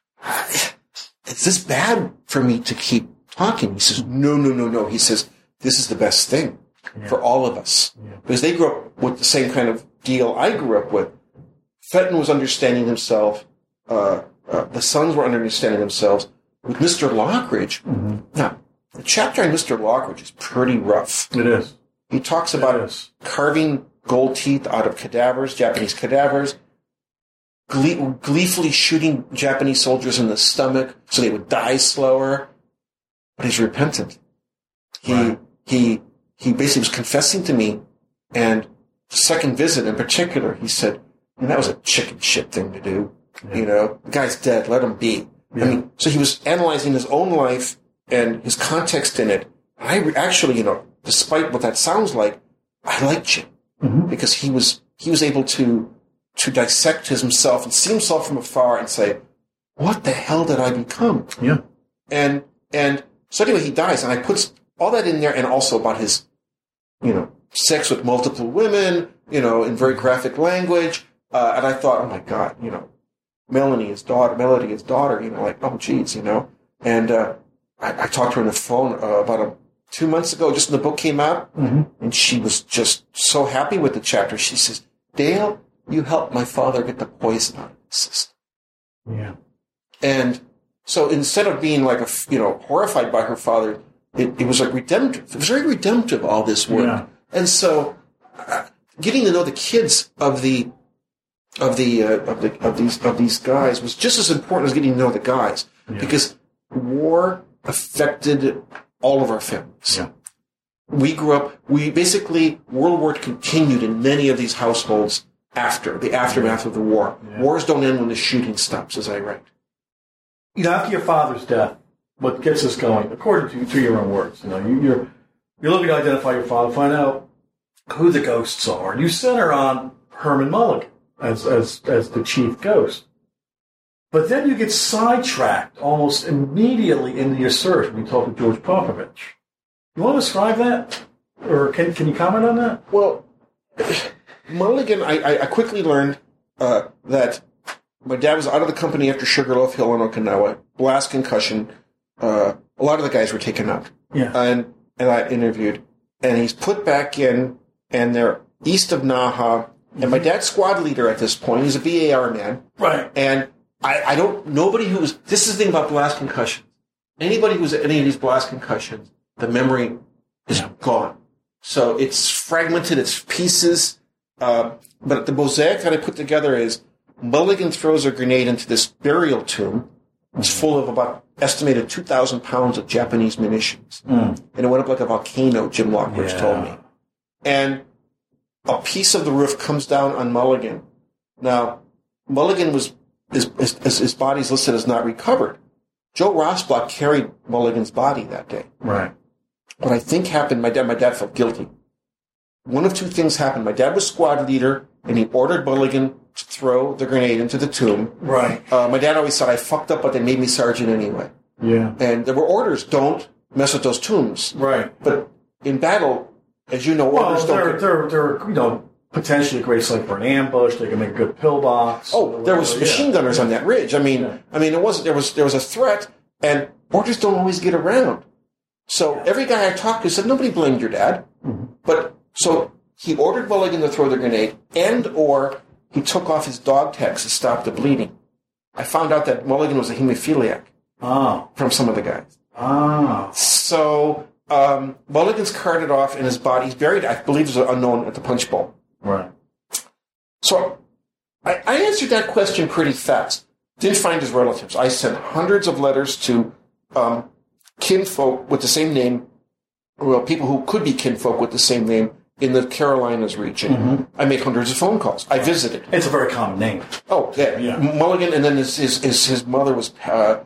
this bad for me to keep talking? He says, no. He says, this is the best thing for all of us. Yeah. Because they grew up with the same kind of deal I grew up with. Fenton was understanding himself. The sons were understanding themselves. With Mr. Lockridge, now, the chapter on Mr. Lockridge is pretty rough. It is. He talks about carving gold teeth out of cadavers, Japanese cadavers, gleefully shooting Japanese soldiers in the stomach so they would die slower. But he's repentant. He basically was confessing to me, and the second visit in particular, he said, that was a chicken shit thing to do. Yeah. The guy's dead, let him be. Yeah. I mean, so he was analyzing his own life and his context in it. I actually, despite what that sounds like, I liked Jim because he was able to dissect himself and see himself from afar and say, what the hell did I become? Yeah. And so anyway, he dies, and I put all that in there, and also about his, sex with multiple women, in very graphic language. And I thought, oh my God, Melody, his daughter, oh geez, And I talked to her on the phone about 2 months ago, just when the book came out, and she was just so happy with the chapter. She says, Dale, you helped my father get the poison out of his system. Yeah. And so instead of being horrified by her father, it was redemptive. It was very redemptive, all this work. Yeah. And so getting to know the kids of these guys was just as important as getting to know the guys, because war affected all of our families. Yeah. We grew up, World War continued in many of these households after the aftermath of the war. Yeah. Wars don't end when the shooting stops, as I write. After your father's death, what gets us going, according to your own words, you're looking to identify your father, find out who the ghosts are, and you center on Herman Mulligan as the chief ghost. But then you get sidetracked almost immediately into your search when you talk to George Popovich. You want to describe that? Or can you comment on that? Well, Mulligan, I quickly learned that my dad was out of the company after Sugarloaf Hill in Okinawa, blast concussion. A lot of the guys were taken out. Yeah. And I interviewed. And he's put back in, and they're east of Naha. And my dad's squad leader at this point. He's a BAR man. Right. And I don't, nobody who was, this is the thing about blast concussions. Anybody who's at any of these blast concussions, the memory is gone. So it's fragmented, it's pieces. But the mosaic that I put together is Mulligan throws a grenade into this burial tomb. It's full of about estimated 2,000 pounds of Japanese munitions. And it went up like a volcano, Jim Lockridge told me. And a piece of the roof comes down on Mulligan. Now, Mulligan was, his body's listed as not recovered. Joe Rossblock carried Mulligan's body that day. Right. What I think happened, my dad felt guilty. One of two things happened. My dad was squad leader, and he ordered Mulligan to throw the grenade into the tomb. Right. My dad always said, I fucked up, but they made me sergeant anyway. Yeah. And there were orders, don't mess with those tombs. Right. But in battle, as you know, orders don't... They're potentially a great site for an ambush. They can make a good pillbox. Oh, there was machine gunners on that ridge. I mean, there was a threat, and orders don't always get around. So every guy I talked to said, nobody blamed your dad. But so he ordered Mulligan to throw the grenade, and or he took off his dog tags to stop the bleeding. I found out that Mulligan was a hemophiliac from some of the guys. So Mulligan's carted off, and his body's buried, I believe, is unknown at the Punch Bowl. Right. So I answered that question pretty fast. Didn't find his relatives. I sent hundreds of letters to kinfolk with the same name, well, people who could be kinfolk with the same name in the Carolinas region. I made hundreds of phone calls. I visited. It's a very common name. Oh, yeah. Mulligan, and then his mother was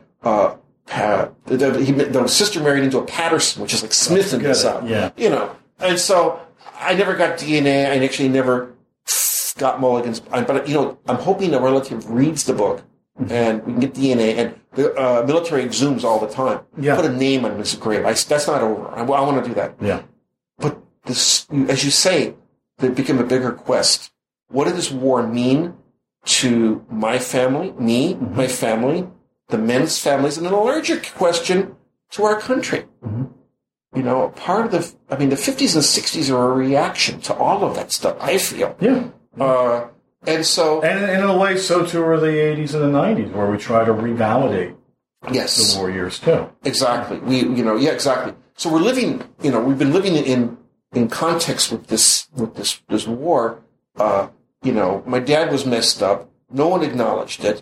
the sister married into a Patterson, which is like Smith in the South. Yeah. You know, and so I never got DNA. I actually never got Mulligan's. But, you know, I'm hoping a relative reads the book and we can get DNA. And the military exhumes all the time. Yeah. Put a name on his grave. That's not over. I want to do that. Yeah. But this, as you say, it became a bigger quest. What did this war mean to my family, me, my family, the men's families, and then a larger question to our country? You know, part of the 50s and 60s are a reaction to all of that stuff, I feel. Yeah. And so... And in a way, so too are the 80s and the 90s, where we try to revalidate the war years, too. Exactly. Exactly. So we're living, we've been living in context with this war. My dad was messed up. No one acknowledged it.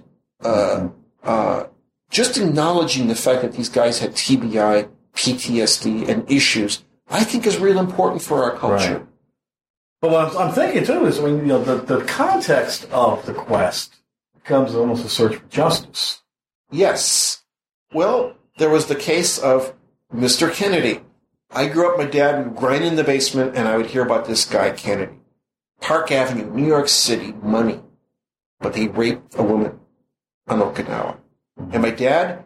Just acknowledging the fact that these guys had TBI, PTSD, and issues, I think is real important for our culture. Right. But what I'm thinking, too, is the context of the quest becomes almost a search for justice. Yes. Well, there was the case of Mr. Kennedy. I grew up, my dad would grind in the basement, and I would hear about this guy, Kennedy. Park Avenue, New York City, money. But he raped a woman on Okinawa. And my dad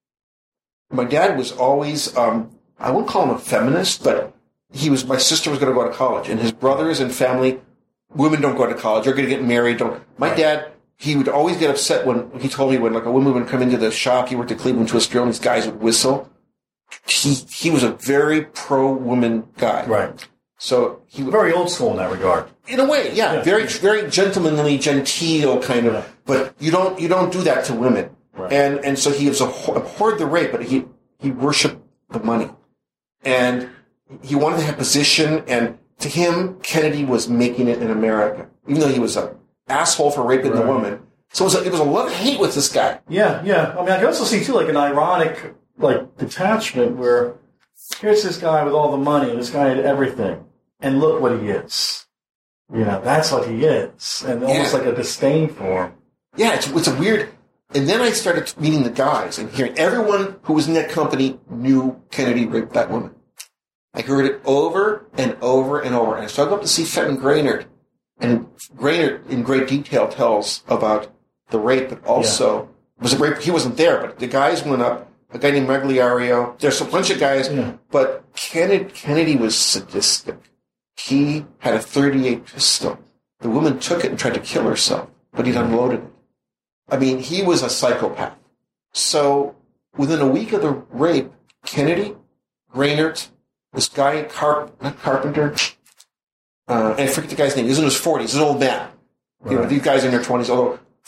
was always, I wouldn't call him a feminist, but my sister was going to go to college, and his brothers and family, women don't go to college, they're going to get married. My dad, he would always get upset when, he told me when like a woman would come into the shop, he worked at Cleveland Twist Drill, and these guys would whistle. He was a very pro-woman guy. Right. So he was very old school in that regard. In a way, yeah. Very, very gentlemanly, genteel kind of, but you don't do that to women. Right. And so he abhorred the rape, but he worshipped the money. And he wanted to have position, and to him, Kennedy was making it in America, even though he was an asshole for raping the woman. So it was a love-hate with this guy. Yeah, yeah. I mean, I can also see, too, like an ironic, detachment where here's this guy with all the money, this guy had everything, and look what he is. That's what he is. And almost like a disdain for him. Yeah, it's a weird... And then I started meeting the guys and hearing everyone who was in that company knew Kennedy raped that woman. I heard it over and over and over. And so I go up to see Fenton Grainert. And Grainert, in great detail, tells about the rape, but also it was a rape. He wasn't there, but the guys went up. A guy named Magliario. There's a bunch of guys, but Kennedy was sadistic. He had a .38 pistol. The woman took it and tried to kill herself, but he'd unloaded it. I mean, he was a psychopath. So within a week of the rape, Kennedy, Grainert, this guy, not Carpenter, and I forget the guy's name. He's in his 40s. He's an old man. Right. These guys in their 20s, although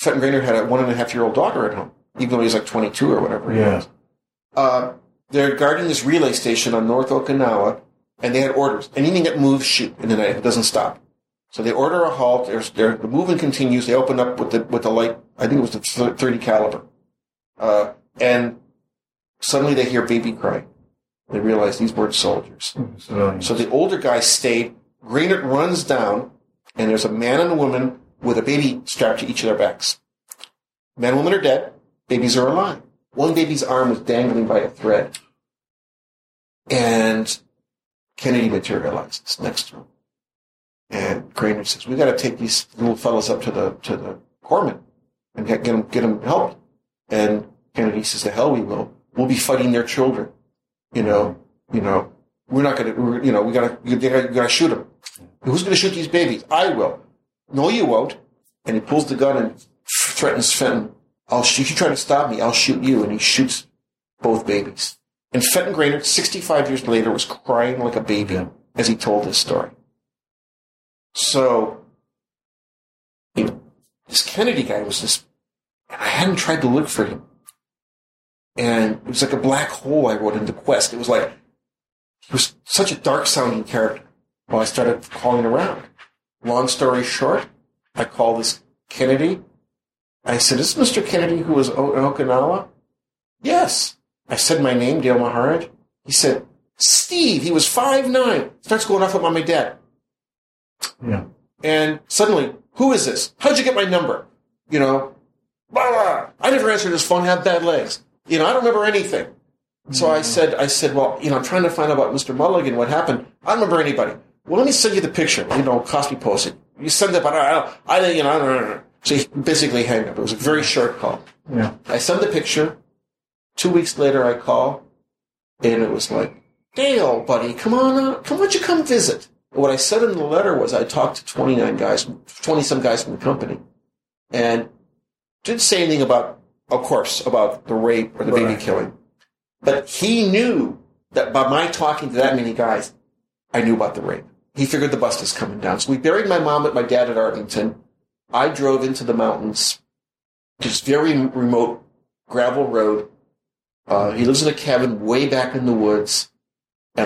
Fenton Grainard had a 1.5-year-old daughter at home, even though he was like 22 or whatever he was. They're guarding this relay station on North Okinawa, and they had orders. Anything that moves, shoot in the night. It doesn't stop. So they order a halt. The movement continues. They open up with the light. I think it was the 30 caliber. And suddenly they hear baby cry. They realize these weren't soldiers. So the older guy stayed. Grainard runs down, and there's a man and a woman with a baby strapped to each of their backs. Man and woman are dead. Babies are alive. One baby's arm was dangling by a thread. And Kennedy materializes next to him. And Grainard says, "We got to take these little fellas up to the corpsman and get them help." And Kennedy says, "The hell we will. We'll be fighting their children. We're not going to. You got to shoot them. Who's going to shoot these babies? I will. No, you won't." And he pulls the gun and threatens Fenton. "I'll shoot. If you try to stop me, I'll shoot you." And he shoots both babies. And Fenton Grainard, 65 years later, was crying like a baby as he told this story. So, this Kennedy guy was this, and I hadn't tried to look for him. And it was like a black hole I wrote into Quest. It was like, he was such a dark-sounding character. Well, I started calling around. Long story short, I called this Kennedy. I said, "Is this Mr. Kennedy who was in Okinawa?" "Yes." I said my name, Dale Maharaj. He said, "Steve." He was 5'9". Starts going off about my dad. Yeah. And suddenly, "Who is this? How'd you get my number?" Blah, blah. I never answered his phone, had bad legs. I don't remember anything. So I said, "Well, I'm trying to find out about Mr. Mulligan, what happened. I don't remember anybody." "Well, let me send you the picture, cost me posted." You send it, but I don't know. So he basically hung up. It was a very short call. Yeah. I send the picture. 2 weeks later, I call, and it was like, "Dale, buddy, come on, why don't you come visit?" What I said in the letter was I talked to 20-some guys from the company, and didn't say anything about the rape or the baby killing. But he knew that by my talking to that many guys, I knew about the rape. He figured the bus was coming down. So we buried my mom and my dad at Arlington. I drove into the mountains, this very remote gravel road. He lives in a cabin way back in the woods. And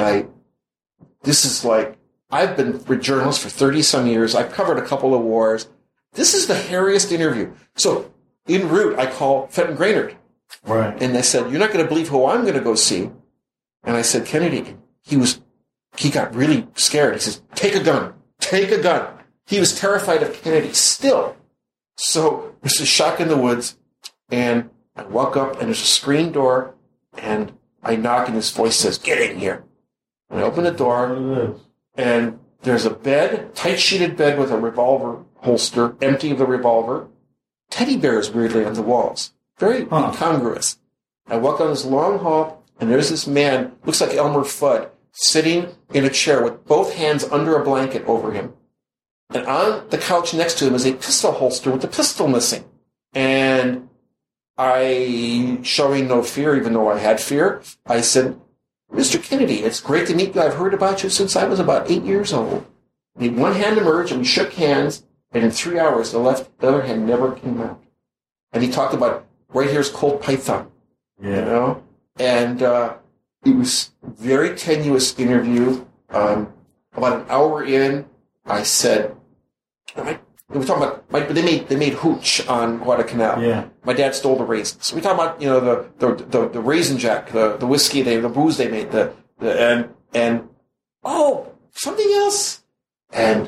I've been a journalist for 30-some years. I've covered a couple of wars. This is the hairiest interview. So en route, I call Fenton Grainard. Right. And they said, "You're not going to believe who I'm going to go see." And I said, "Kennedy." He got really scared. He says, "Take a gun. Take a gun." He was terrified of Kennedy still. So there's a shock in the woods, and I walk up, and there's a screen door, and I knock, and his voice says, "Get in here." And I open the door, and there's a bed, tight-sheeted bed with a revolver holster, empty of the revolver. Teddy bears, weirdly, on the walls. Very incongruous. I walk down this long hall, and there's this man, looks like Elmer Fudd, sitting in a chair with both hands under a blanket over him. And on the couch next to him is a pistol holster with the pistol missing. And I, showing no fear, even though I had fear, I said, "Mr. Kennedy, it's great to meet you. I've heard about you since I was about 8 years old." And one hand emerged, and we shook hands, and in 3 hours, the other hand never came out. And he talked about, right here's Colt Python. Yeah. And it was a very tenuous interview. About an hour in, I said, we were talking about, they made hooch on Guadalcanal. Yeah. My dad stole the raisins. We talking about, the Raisin Jack, the whiskey, the booze they made, and something else. And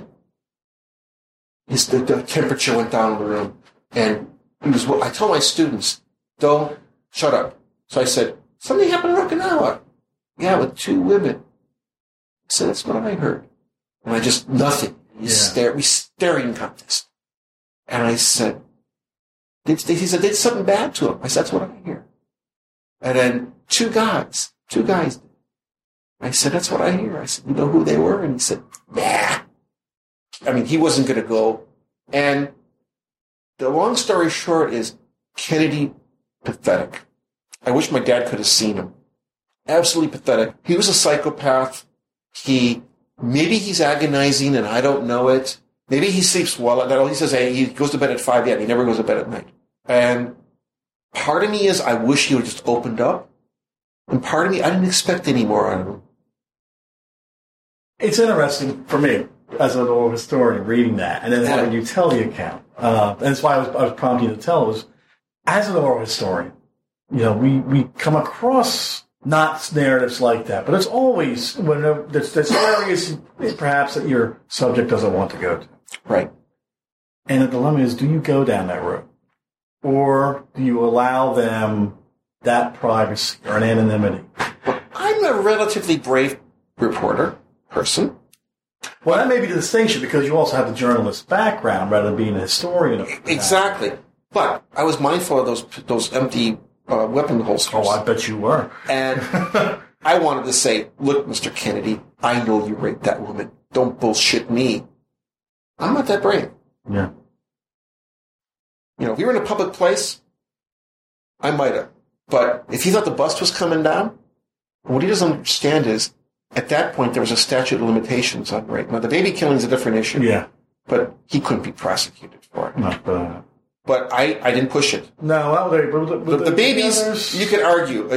the temperature went down in the room. And I told my students, "Don't shut up." So I said, "Something happened in Okinawa." "Yeah, with 2 women." I said, "That's what I heard." And I just, nothing. We staring contest. And I said, he said, "They did something bad to him." I said, "That's what I hear." And then two guys. I said, "That's what I hear." I said, "You know who they were?" And he said, "Nah." I mean, he wasn't going to go. And the long story short is Kennedy, pathetic. I wish my dad could have seen him. Absolutely pathetic. He was a psychopath. Maybe he's agonizing and I don't know it. Maybe he sleeps well at night. He says he goes to bed at 5 a.m. He never goes to bed at night. And part of me is I wish he would have just opened up. And part of me, I didn't expect any more out of him. It's interesting for me, as an oral historian, reading that, and then having you tell the account. And that's why I was prompting you to tell, was, as an oral historian, we come across not narratives like that, but it's always when there's areas perhaps that your subject doesn't want to go to. Right. And the dilemma is, do you go down that road? Or do you allow them that privacy or an anonymity? Well, I'm a relatively brave person. Well, that may be the distinction, because you also have the journalist background rather than being a historian. Exactly. But I was mindful of those empty weapon holsters. Oh, I bet you were. And I wanted to say, look, Mr. Kennedy, I know you raped that woman. Don't bullshit me. I'm not that brave. Yeah. If you were in a public place, I might have. But if he thought the bust was coming down, what he doesn't understand is, at that point, there was a statute of limitations on rape. Now, the baby killing is a different issue. Yeah. But he couldn't be prosecuted for it. Not bad. But I didn't push it. No, the babies, you could argue.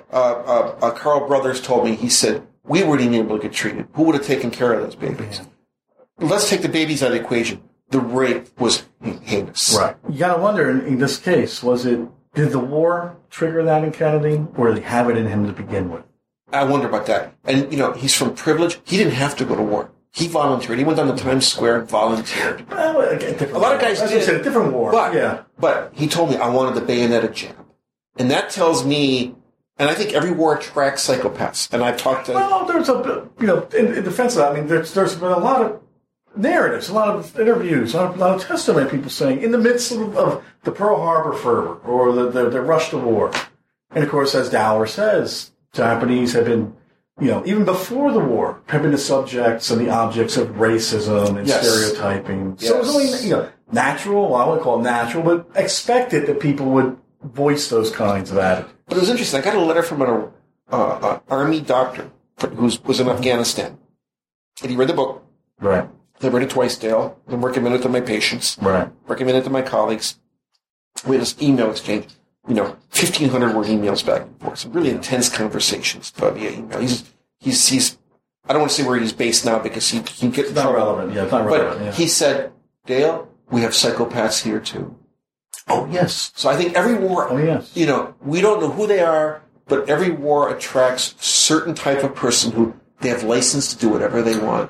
Carl Brothers told me, he said, we weren't even able to get treated. Who would have taken care of those babies? Yeah. Let's take the babies out of the equation. The rape was heinous. Right. You got to wonder, in this case, did the war trigger that in Kennedy, or did he have it in him to begin with? I wonder about that. And, he's from privilege. He didn't have to go to war. He volunteered. He went down to Times Square and volunteered. Well, a lot of guys did. Said, a different war. But he told me I wanted the bayoneted jab. And that tells me, and I think every war attracts psychopaths. And I've talked to... Well, there's in defense of that, I mean, there's been a lot of narratives, a lot of interviews, a lot of testimony, people saying, in the midst of the Pearl Harbor fervor, or the rush to war. And of course, as Dowler says, Japanese have been, even before the war, have been the subjects and the objects of racism and stereotyping. Yes. So it was only, natural, I wouldn't call it natural, but expected that people would voice those kinds of attitudes. But it was interesting. I got a letter from an army doctor who was in Afghanistan. And he read the book. Right. I read it twice, Dale. I recommended it to my patients. Right. Recommended it to my colleagues. We had this email exchange. 1,500 word emails back and forth. Some really intense conversations via email. He's I don't want to say where he's based now because he can get in trouble. Relevant. Yeah, it's not relevant. But he said, Dale, we have psychopaths here too. Oh, yes. So I think every war, we don't know who they are, but every war attracts a certain type of person who they have license to do whatever they want.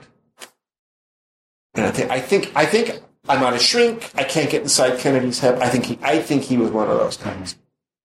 And I think I'm not a shrink. I can't get inside Kennedy's head. I think he was one of those guys.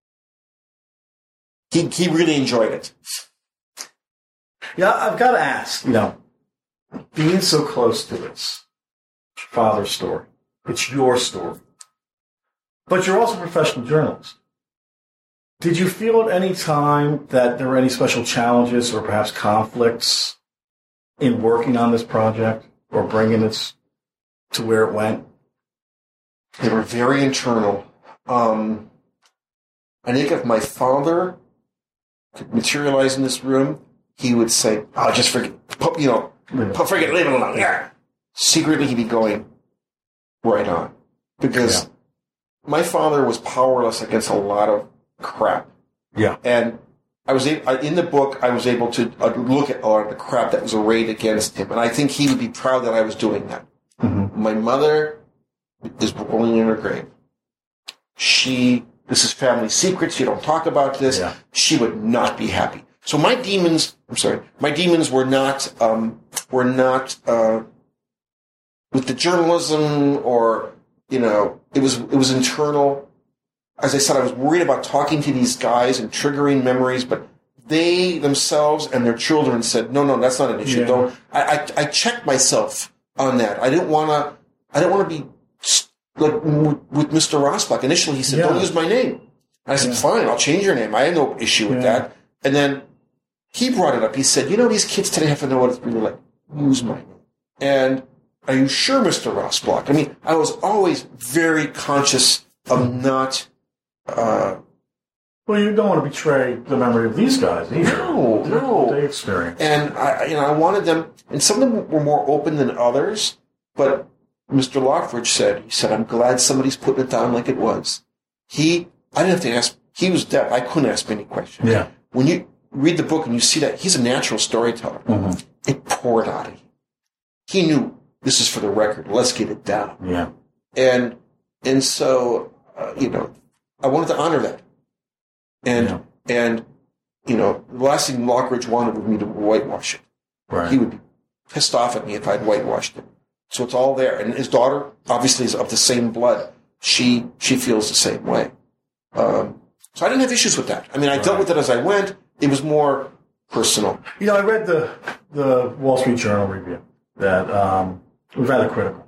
He really enjoyed it. Yeah, I've got to ask, being so close to this father's story, it's your story, but you're also a professional journalist. Did you feel at any time that there were any special challenges or perhaps conflicts in working on this project or bringing it to where it went? They were very internal. I think if my father could materialize in this room, he would say, "Oh, just forget, forget, leave it alone." Yeah. Secretly, he'd be going right on because my father was powerless against a lot of crap. Yeah, and in the book, I was able to look at a lot of the crap that was arrayed against him, and I think he would be proud that I was doing that. Mm-hmm. My mother is rolling in her grave. This is family secrets. You don't talk about this. Yeah. She would not be happy. So my demons were not with the journalism or, it was internal. As I said, I was worried about talking to these guys and triggering memories, but they themselves and their children said, no, that's not an issue. Yeah. I checked myself on that. I didn't want to be like with Mr. Rosbach. Initially, he said, don't use my name. And I said, fine, I'll change your name. I had no issue with that. And then he brought it up. He said, these kids today have to know what it's really like. Use my name. And are you sure, Mr. Rosbach? I mean, I was always very conscious of not... well, you don't want to betray the memory of these guys either. No. They experience. And I wanted them, and some of them were more open than others, but Mr. Lockridge said, I'm glad somebody's putting it down like it was. I didn't have to ask, he was deaf. I couldn't ask many questions. Yeah. When you read the book and you see that, he's a natural storyteller. Mm-hmm. It poured out of him. He knew this is for the record. Let's get it down. Yeah. And so, I wanted to honor that. And the last thing Lockridge wanted was me to whitewash it. Right. He would be pissed off at me if I'd whitewashed it. So it's all there. And his daughter, obviously, is of the same blood. She feels the same way. So I didn't have issues with that. I mean, I dealt with it as I went. It was more personal. I read the Wall Street Journal review that was rather critical.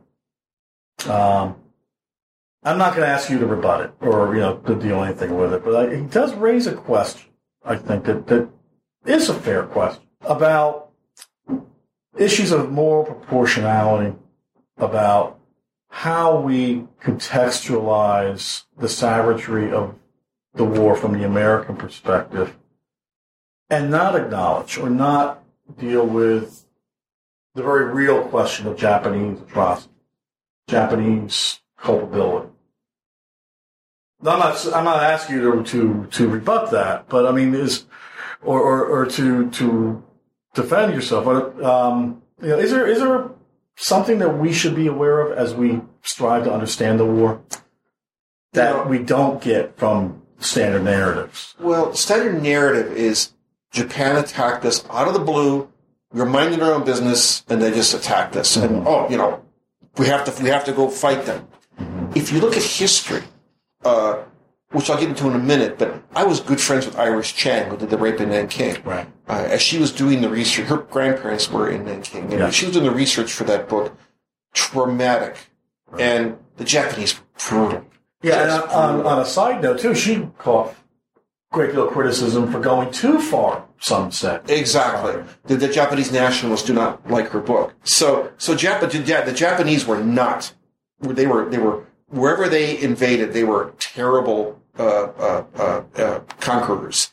I'm not going to ask you to rebut it or, to do anything with it, but he does raise a question, I think, that is a fair question about issues of moral proportionality, about how we contextualize the savagery of the war from the American perspective and not acknowledge or not deal with the very real question of Japanese atrocity, Japanese culpability. I'm not asking you to rebut that, but I mean, or to defend yourself. But is there something that we should be aware of as we strive to understand the war that we don't get from standard narratives? Well, standard narrative is Japan attacked us out of the blue. We were minding our own business, and they just attacked us. Mm-hmm. And we have to go fight them. Mm-hmm. If you look at history, which I'll get into in a minute, but I was good friends with Iris Chang, who did the rape in Nanking. Right. As she was doing the research, her grandparents were in Nanking, and she was doing the research for that book. Traumatic, right. And the Japanese were brutal. Yeah, and on a side note too, she caught great deal of criticism for going too far. Some said exactly. The Japanese nationalists do not like her book. So the Japanese were not. They were wherever they invaded, they were terrible conquerors.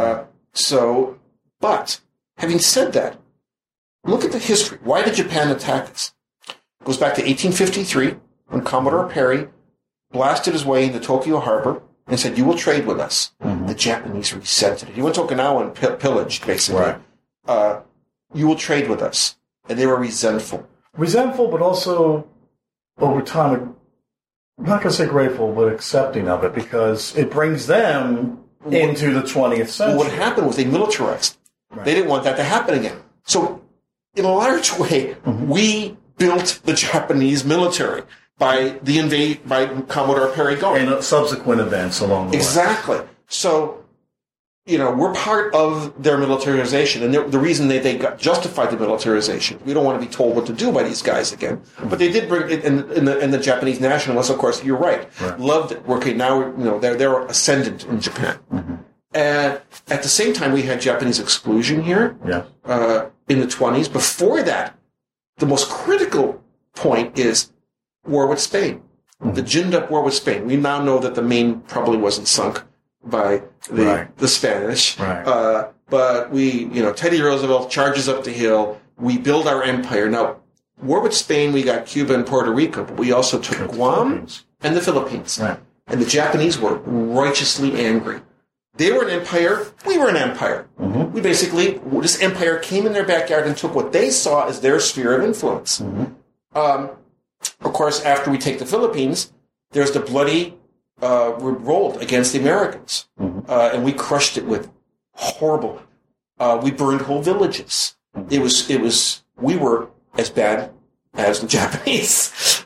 But having said that, look at the history. Why did Japan attack us? It goes back to 1853 when Commodore Perry blasted his way into Tokyo Harbor and said, "You will trade with us." Mm-hmm. The Japanese resented it. He went to Okinawa and pillaged, basically. Right. You will trade with us. And they were resentful. Resentful, but also, over time, I'm not going to say grateful, but accepting of it, because it brings them into the 20th century. What happened was they militarized. Right. They didn't want that to happen again. So, in a large way, mm-hmm. we built the Japanese military by Commodore Perry going. And subsequent events along the way. Exactly. So, we're part of their militarization, and the reason they justified the militarization. We don't want to be told what to do by these guys again. But they did bring it, and the Japanese nationalists, of course, you're right. Loved it. Okay, now they're ascendant in Japan. Mm-hmm. And at the same time, we had Japanese exclusion here in the 20s. Before that, the most critical point is war with Spain. Mm-hmm. The ginned-up war with Spain. We now know that the Maine probably wasn't sunk by the Spanish. Right. But we, Teddy Roosevelt charges up the hill. We build our empire. Now, war with Spain, we got Cuba and Puerto Rico, but we also took Guam and the Philippines. Right. And the Japanese were righteously angry. They were an empire. We were an empire. Mm-hmm. We basically, this empire came in their backyard and took what they saw as their sphere of influence. Mm-hmm. Of course, after we take the Philippines, there's the bloody revolt against the Americans. Mm-hmm. And we crushed it with horrible. We burned whole villages. Mm-hmm. We were as bad as the Japanese.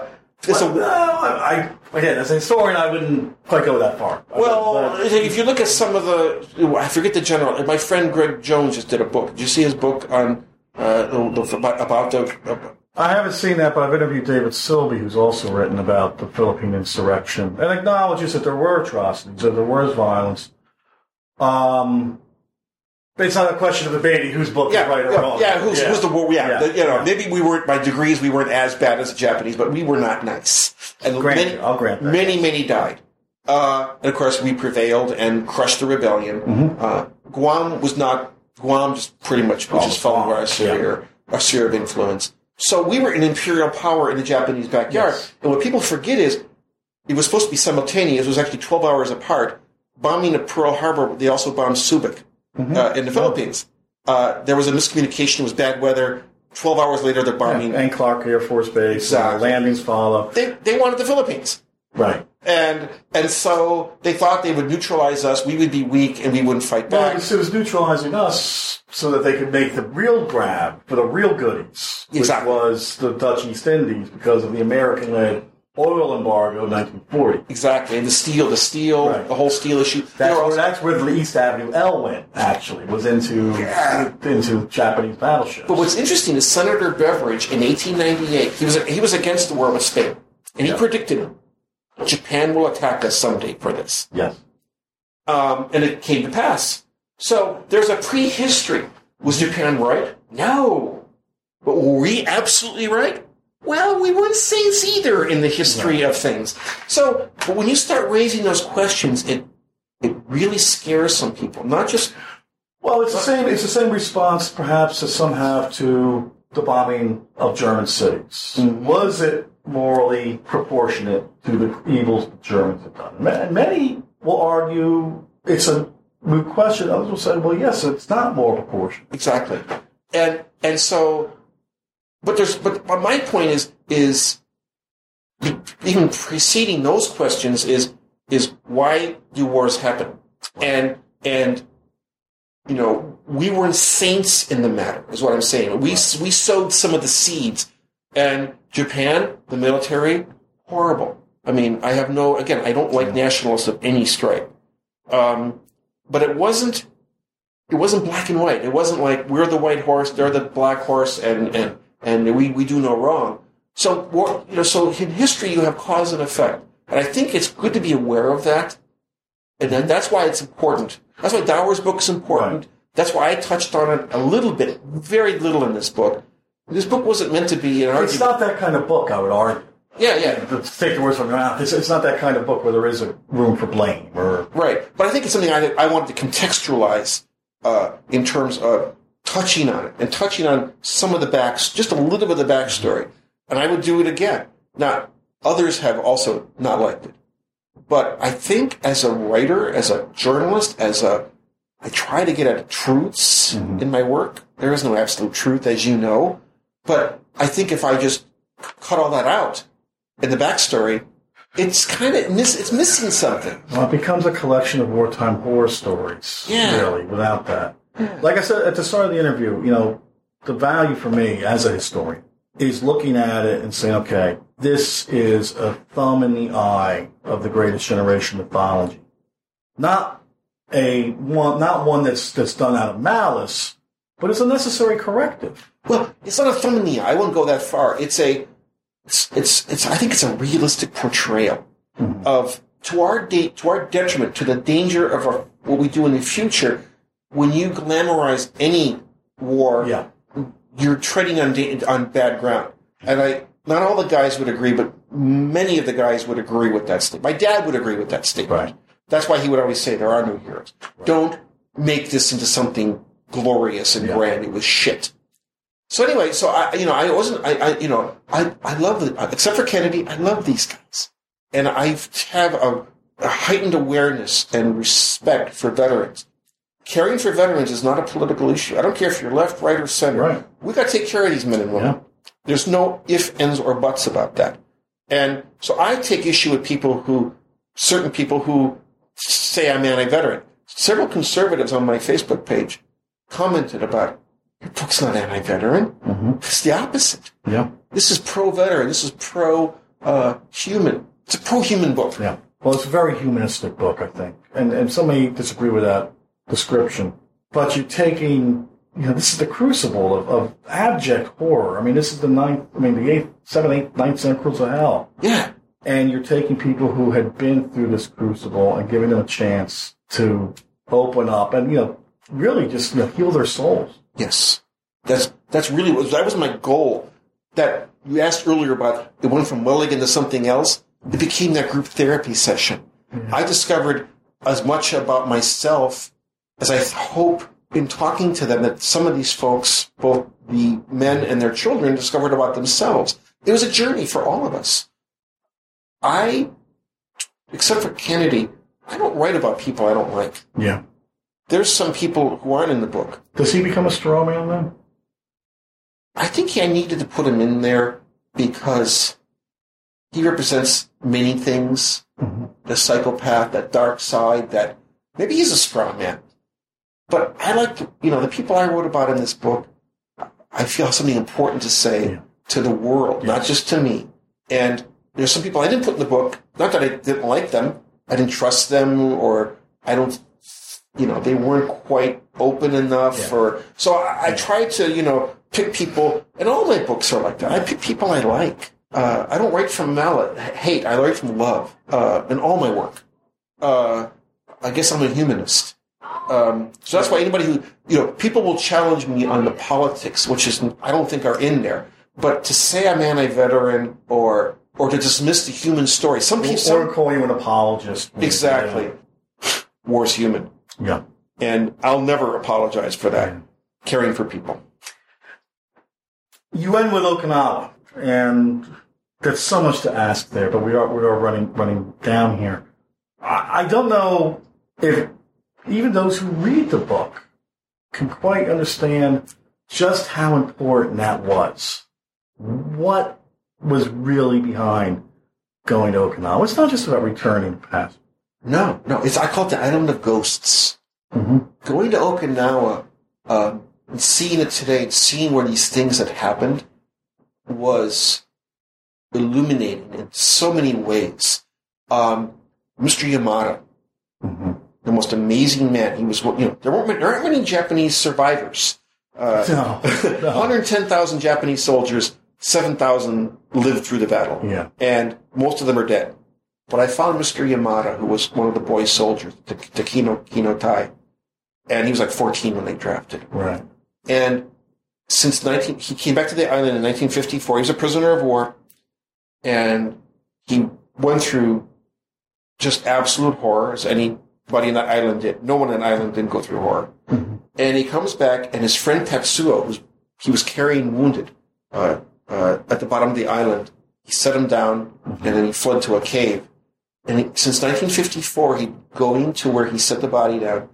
Again, as a historian, I wouldn't quite go that far. If you look at some of I forget the general. My friend Greg Jones just did a book. Did you see his book on about the? I haven't seen that, but I've interviewed David Silby, who's also written about the Philippine insurrection, and acknowledges that there were atrocities, that there was violence. It's not a question of debating whose book is right or wrong. Yeah, who's the war? Yeah. Maybe we weren't, by degrees, we weren't as bad as the Japanese, but we were not nice. And I'll grant that. Many died. And of course, we prevailed and crushed the rebellion. Mm-hmm. Guam just pretty much, just followed our sphere of influence. So we were an imperial power in the Japanese backyard. Yes. And what people forget is it was supposed to be simultaneous. It was actually 12 hours apart. Bombing of Pearl Harbor, they also bombed Subic in the Philippines. There was a miscommunication. It was bad weather. 12 hours later, they're bombing. And Clark Air Force Base. Exactly. Landings follow. They wanted the Philippines. Right. And so they thought they would neutralize us. We would be weak and we wouldn't fight back. Well, it was neutralizing us so that they could make the real grab for the real goodies, which Exactly. was the Dutch East Indies because of the American-led oil embargo in 1940. Exactly. And the steel, Right. the whole steel issue. That's where the East Avenue L went, actually, was into Japanese battleships. But what's interesting is Senator Beveridge in 1898, he was against the war with Spain. And he predicted Japan will attack us someday for this. Yes. And it came to pass. So there's a prehistory. Was Japan right? No. But were we absolutely right? Well, we weren't saints either in the history of things. So, but when you start raising those questions, it really scares some people. Not just Well, it's the same response, perhaps, as some have to the bombing of German cities. Mm-hmm. Was it morally proportionate to the evils the Germans had done? And many will argue it's a moot question. Others will say, well, yes, it's not more proportionate. exactly. And so, but my point is even preceding those questions is why do wars happen? And you know, we weren't saints in the matter, is what I'm saying. We sowed some of the seeds. And Japan, the military, horrible. I mean, I don't like nationalists of any stripe. But it wasn't black and white. It wasn't like we're the white horse, they're the black horse, and we do no wrong. So, so in history you have cause and effect. And I think it's good to be aware of that. And then that's why it's important. That's why Dower's book is important. Right. That's why I touched on it a little bit, very little in this book. This book wasn't meant to be an argument. It's not that kind of book, I would argue. Yeah. To take the words from your mouth, it's not that kind of book where there is a room for blame. Right. But I think it's something I wanted to contextualize in terms of touching on it and touching on some of the just a little bit of the backstory. And I would do it again. Now, others have also not liked it. But I think as a writer, as a journalist, I try to get at truths in my work. There is no absolute truth, as you know. But I think if I just cut all that out in the backstory, it's kind of it's missing something. Well, it becomes a collection of wartime horror stories, really, without that. Like I said at the start of the interview, the value for me as a historian is looking at it and saying, okay, this is a thumb in the eye of the Greatest Generation mythology. Not one that's done out of malice, but it's a necessary corrective. Well, it's not a thumb in the eye. I won't go that far. I think it's a realistic portrayal of to our detriment, to the danger of what we do in the future. When you glamorize any war, you're treading on bad ground. And not all the guys would agree, but many of the guys would agree with that statement. My dad would agree with that statement. Right. That's why he would always say there are no heroes. Right. Don't make this into something glorious and grand. It was shit. So anyway, I love it. Except for Kennedy, I love these guys. And I have a heightened awareness and respect for veterans. Caring for veterans is not a political issue. I don't care if you're left, right, or center. Right. We've got to take care of these men and women. Yeah. There's no ifs, ands, or buts about that. And so I take issue with certain people who say I'm anti-veteran. Several conservatives on my Facebook page commented about, your book's not anti-veteran. It's the opposite. Yeah. This is pro-veteran. This is pro-human. It's a pro-human book. Yeah. Well, it's a very humanistic book, I think. And some may disagree with that description. But you're taking, this is the crucible of abject horror. I mean, this is the 8th, 7th, 8th, 9th centuries of hell. Yeah. And you're taking people who had been through this crucible and giving them a chance to open up and, really just heal their souls. Yes. That was my goal. That you asked earlier about it went from Mulligan to something else. It became that group therapy session. I discovered as much about myself as I hope in talking to them that some of these folks, both the men and their children, discovered about themselves. It was a journey for all of us. Except for Kennedy, I don't write about people I don't like. Yeah. There's some people who aren't in the book. Does he become a straw man then? I think I needed to put him in there because he represents many things. Mm-hmm. The psychopath, that dark side, that maybe he's a straw man. But I like, the people I wrote about in this book, I feel something important to say to the world, not just to me. And there's some people I didn't put in the book, not that I didn't like them, I didn't trust them, or I don't, they weren't quite open enough. So I tried to, pick people, and all my books are like that. I pick people I like. I don't write from hate, I write from love, in all my work. I guess I'm a humanist. So that's why anybody who, people will challenge me on the politics, which I don't think are in there. But to say I'm anti-veteran or to dismiss the human story, or call you an apologist. Exactly. War's human. Yeah. And I'll never apologize for that. Caring for people. You end with Okinawa, and there's so much to ask there, but we are running down here. I don't know if even those who read the book can quite understand just how important that was. What was really behind going to Okinawa? It's not just about returning to the past. No. I call it the island of ghosts. Mm-hmm. Going to Okinawa, and seeing it today, and seeing where these things had happened, was illuminating in so many ways. Mr. Yamada, the most amazing man. He was, there aren't many Japanese survivors. No. 110,000 Japanese soldiers, 7,000 lived through the battle. Yeah. And most of them are dead. But I found Mr. Yamada, who was one of the boy soldiers, the Kino Tai, and he was like 14 when they drafted him. Right. And he came back to the island in 1954. He was a prisoner of war, and he went through just absolute horror, as anybody on that island did. No one on that island didn't go through horror. Mm-hmm. And he comes back, and his friend Tatsuo, he was carrying wounded at the bottom of the island. He set him down, and then he fled to a cave. And since 1954, he'd go into where he set the body down,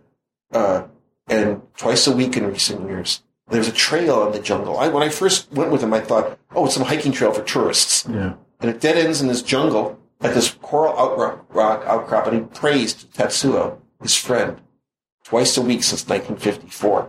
and twice a week in recent years. There's a trail in the jungle. When I first went with him, I thought, it's some hiking trail for tourists. Yeah. And it dead ends in this jungle at this coral outcrop, and he praised Tatsuo, his friend, twice a week since 1954.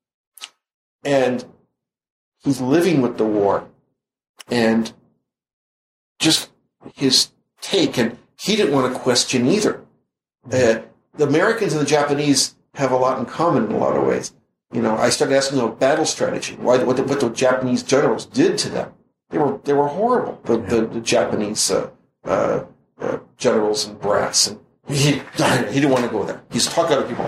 And he's living with the war, and just his take, and he didn't want to question either. The Americans and the Japanese have a lot in common in a lot of ways. I started asking about battle strategy, what the Japanese generals did to them. They were horrible. The Japanese generals and brass, and he didn't want to go there. He's talked to other people.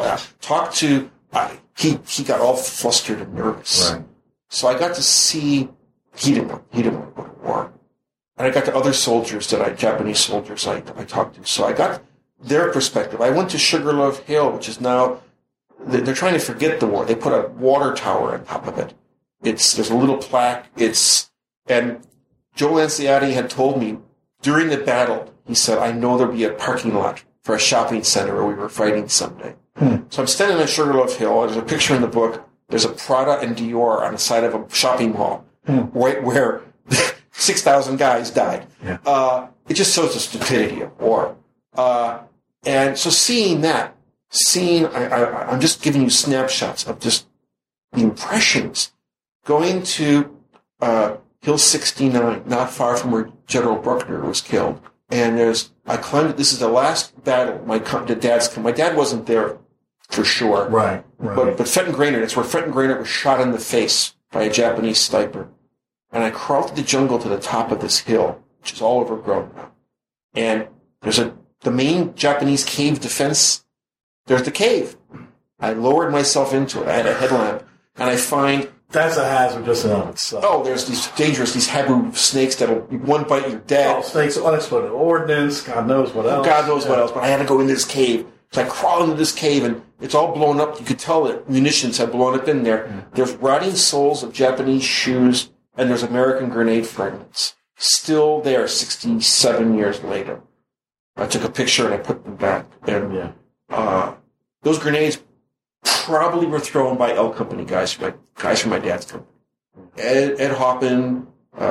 He got all flustered and nervous. Right. So I got to see he didn't want to go to war, and I got to other soldiers Japanese soldiers I talked to. So I got their perspective. I went to Sugarloaf Hill, which is now. They're trying to forget the war. They put a water tower on top of it. There's a little plaque. And Joe Lanciati had told me during the battle, he said, I know there'll be a parking lot for a shopping center where we were fighting someday. So I'm standing at Sugarloaf Hill. There's a picture in the book. There's a Prada and Dior on the side of a shopping mall, right where 6,000 guys died. Yeah. It just shows the stupidity of war. And so seeing that, I'm just giving you snapshots of just the impressions. Going to Hill 69, not far from where General Bruckner was killed. And I climbed it. This is the last battle my dad wasn't there for sure. Right. But Fenton Grainert, that's where Fenton Grainert was shot in the face by a Japanese sniper. And I crawled through the jungle to the top of this hill, which is all overgrown now. And there's the main Japanese cave defense. There's the cave. I lowered myself into it. I had a headlamp, and I find that's a hazard just in of itself. There's these habu snakes that'll one bite you're dead. Snakes, unexploded ordnance, God knows what else. What else. But I had to go into this cave, So I crawl into this cave, and it's all blown up. You could tell that munitions had blown up in there. There's rotting soles of Japanese shoes, and there's American grenade fragments. Still there 67 years later. I took a picture and I put them back. And those grenades probably were thrown by L Company guys from my dad's company. Ed Hoppin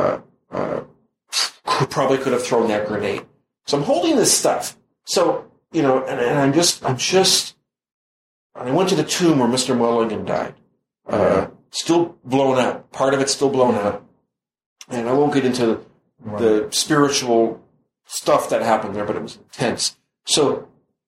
probably could have thrown that grenade. So I'm holding this stuff. So, and I went to the tomb where Mr. Mulligan died. Still blown out. Part of it's still blown out. And I won't get into the spiritual stuff that happened there, but it was intense. So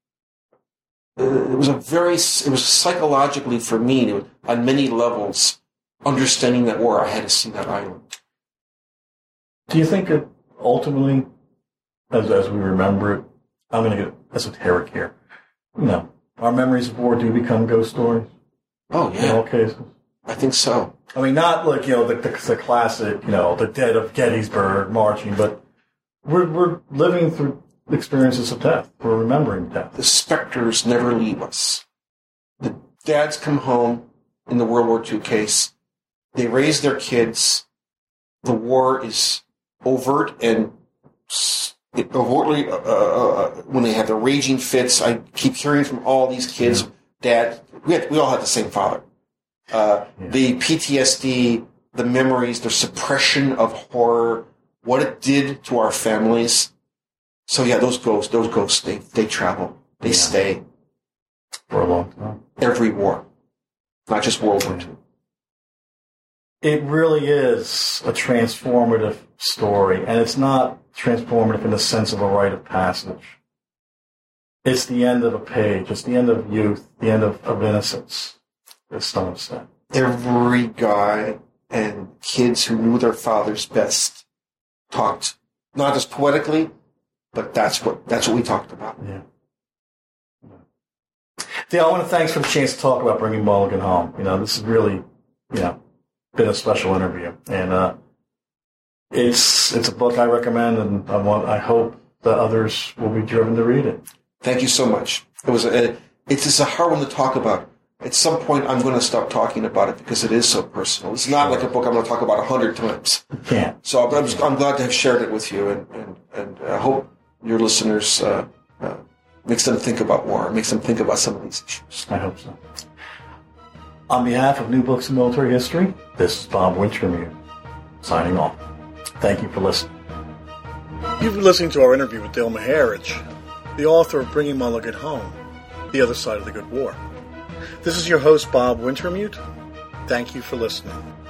it was psychologically for me, on many levels, understanding that war, I had to see that island. Do you think it ultimately, as we remember it, I'm going to get esoteric here, our memories of war do become ghost stories? Oh, yeah. In all cases? I think so. I mean, not like, the classic, the dead of Gettysburg marching, but we're living through experiences of death. We're remembering death. The specters never leave us. The dads come home in the World War II case. They raise their kids. The war is overt and overtly, when they have their raging fits, I keep hearing from all these kids, Dad, we all had the same father. The PTSD, the memories, the suppression of horror, what it did to our families. So yeah, those ghosts, they travel. They stay. For a long time. Every war. Not just World War II. It really is a transformative story, and it's not transformative in the sense of a rite of passage. It's the end of a page. It's the end of youth, the end of innocence, as some have said. Every guy and kids who knew their fathers best talked, not just poetically, but that's what we talked about. Yeah. Dale, I want to thanks for the chance to talk about Bringing Mulligan Home. This has really, been a special interview, and it's a book I recommend, and I hope that others will be driven to read it. Thank you so much. It's just a hard one to talk about. At some point, I'm going to stop talking about it because it is so personal. It's not like a book I'm going to talk about 100 times. You can't. So I'm glad to have shared it with you, and I hope your listeners makes them think about war, makes them think about some of these issues. I hope so. On behalf of New Books in Military History, this is Bob Wintermute, signing off. Thank you for listening. You've been listening to our interview with Dale Maharich, the author of Bringing Mulligan Home, The Other Side of the Good War. This is your host, Bob Wintermute. Thank you for listening.